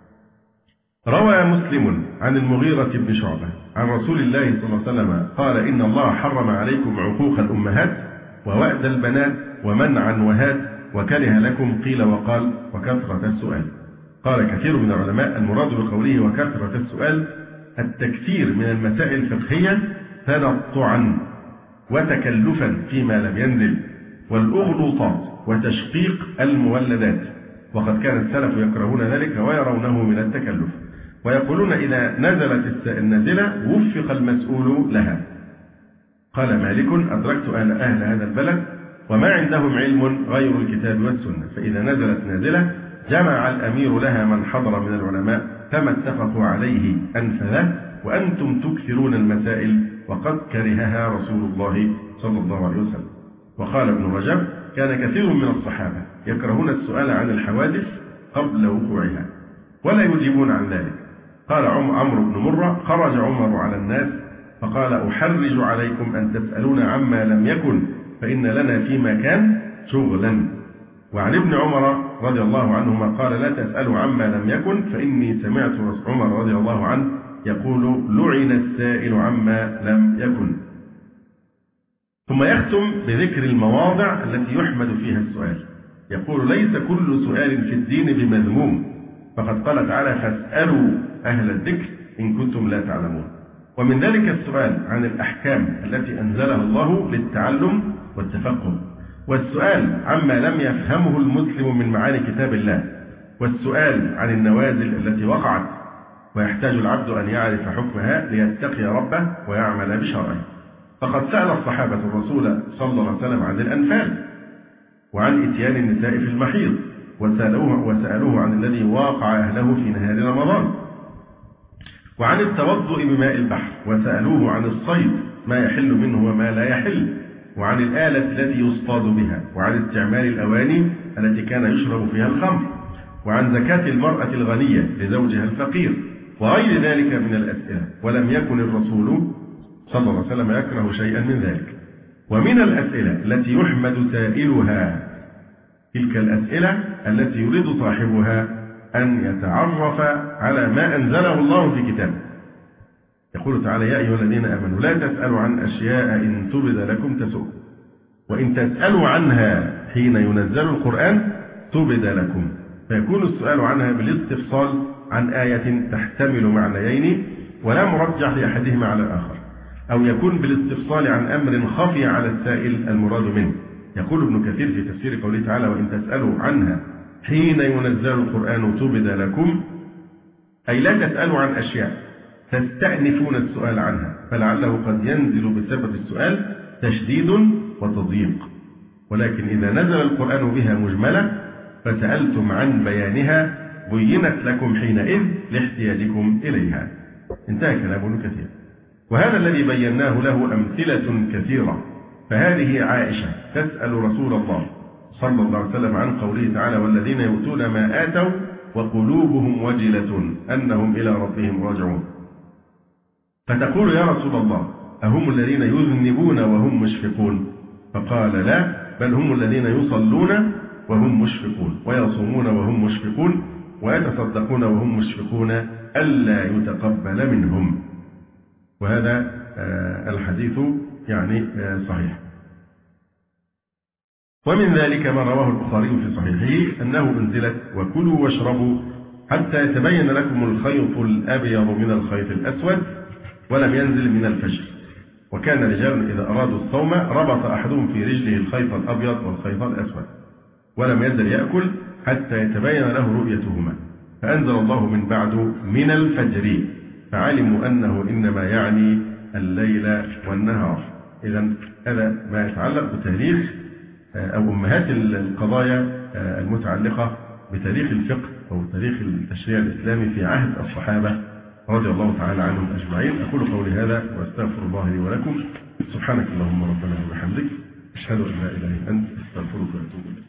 روى مسلم عن المغيرة بن شعبة عن رسول الله صلى الله عليه وسلم قال: إن الله حرم عليكم عقوق الأمهات ووأد البنات ومنعا وهات وكره لكم قيل وقال وكثرة السؤال. قال كثير من العلماء: المراد بقوله وكثرة السؤال التكثير من المسائل الفقهية تنطعا وتكلفا فيما لم ينزل، والأغلوطات وتشقيق المولدات، وقد كان السلف يكرهون ذلك ويرونه من التكلف، ويقولون إذا نزلت النازلة وفق المسؤول لها. قال مالك: أدركت أهل, أهل هذا البلد وما عندهم علم غير الكتاب والسنة، فإذا نزلت نازلة جمع الأمير لها من حضر من العلماء فما اتفقوا عليه أنفذه، وأنتم تكثرون المسائل وقد كرهها رسول الله صلى الله عليه وسلم. وقال ابن رجب: كان كثير من الصحابة يكرهون السؤال عن الحوادث قبل وقوعها ولا يجيبون عن ذلك. قال عمرو بن مرة: خرج عمر على الناس فقال: أحرج عليكم أن تسألون عما لم يكن فإن لنا فيما كان شغلا. وعن ابن عمر رضي الله عنهما قال: لا تسألوا عما لم يكن فإني سمعت عمر رضي الله عنه يقول: لعن السائل عما لم يكن. ثم يختم بذكر المواضع التي يحمد فيها السؤال. يقول: ليس كل سؤال في الدين بمذموم، فقد قال تعالى: فاسألوا أهل الذكر إن كنتم لا تعلمون. ومن ذلك السؤال عن الأحكام التي أنزلها الله للتعلم والتفقه، والسؤال عما لم يفهمه المسلم من معاني كتاب الله، والسؤال عن النوازل التي وقعت ويحتاج العبد أن يعرف حكمها ليتقي ربه ويعمل بشرعه. فقد سأل الصحابة الرسول صلى الله عليه وسلم عن الأنفال وعن إتيان النساء في المحيض، وسألوه, وسألوه عن الذي واقع أهله في نهار رمضان، وعن التوضؤ بماء البحر، وسألوه عن الصيد ما يحل منه وما لا يحل، وعن الآلة التي يصطاد بها، وعن استعمال الأواني التي كان يشرب فيها الخمر، وعن زكاة المرأة الغنية لزوجها الفقير، وغير ذلك من الأسئلة. ولم يكن الرسول صلى الله عليه وسلم يكره شيئا من ذلك. ومن الأسئلة التي يحمد سائلها تلك الأسئلة التي يريد صاحبها أن يتعرف على ما أنزله الله في كتابه. يقول تعالى: يا أيها الذين آمنوا لا تسألوا عن أشياء إن تبد لكم تسؤكم، وإن تسألوا عنها حين ينزل القرآن تبد لكم. فيكون السؤال عنها بالاستفصال عن آية تحتمل معنيين ولا مرجح لأحدهما على الآخر، أو يكون بالاستفصال عن أمر خفي على السائل المراد منه. يقول ابن كثير في تفسير قوله تعالى: وإن تسألوا عنها حين ينزل القرآن تبد لكم، أي لا تسألوا عن أشياء تستأنفون السؤال عنها، فلعله قد ينزل بسبب السؤال تشديد وتضييق، ولكن إذا نزل القرآن بها مجملة فسألتم عن بيانها بينت لكم حينئذ لاحتياجكم إليها. انتهى كلام ابن كثير. وهذا الذي بيناه له أمثلة كثيرة. فهذه عائشة تسأل رسول الله صلى الله عليه وسلم عن قوله تعالى: والذين يؤتون ما آتوا وقلوبهم وجلة أنهم إلى ربهم راجعون. فتقول: يا رسول الله، أهم الذين يذنبون وهم مشفقون؟ فقال: لا، بل هم الذين يصلون وهم مشفقون، ويصومون وهم مشفقون، ويتصدقون وهم مشفقون ألا يتقبل منهم. وهذا الحديث يعني صحيح. ومن ذلك ما رواه البخاري في صحيحه أنه أنزلت: وكلوا واشربوا حتى يتبين لكم الخيط الأبيض من الخيط الأسود ولم ينزل من الفجر. وكان رجال إذا أرادوا الصوم ربط أحدهم في رجله الخيط الأبيض والخيط الأسود ولم يزل يأكل حتى يتبين له رؤيتهما، فأنزل الله من بعد من الفجر فعلموا أنه إنما يعني الليل والنهار. إذا هذا ما يتعلق بتاريخ أو أمهات القضايا المتعلقة بتاريخ الفقه أو تاريخ التشريع الإسلامي في عهد الصحابة رضي الله تعالى عنهم أجمعين. أقول قولي هذا وأستغفر الله لي ولكم. سبحانك اللهم ربنا وبحمدك، أشهد أن لا إله إلا أنت، أستغفرك وأتوب إليك.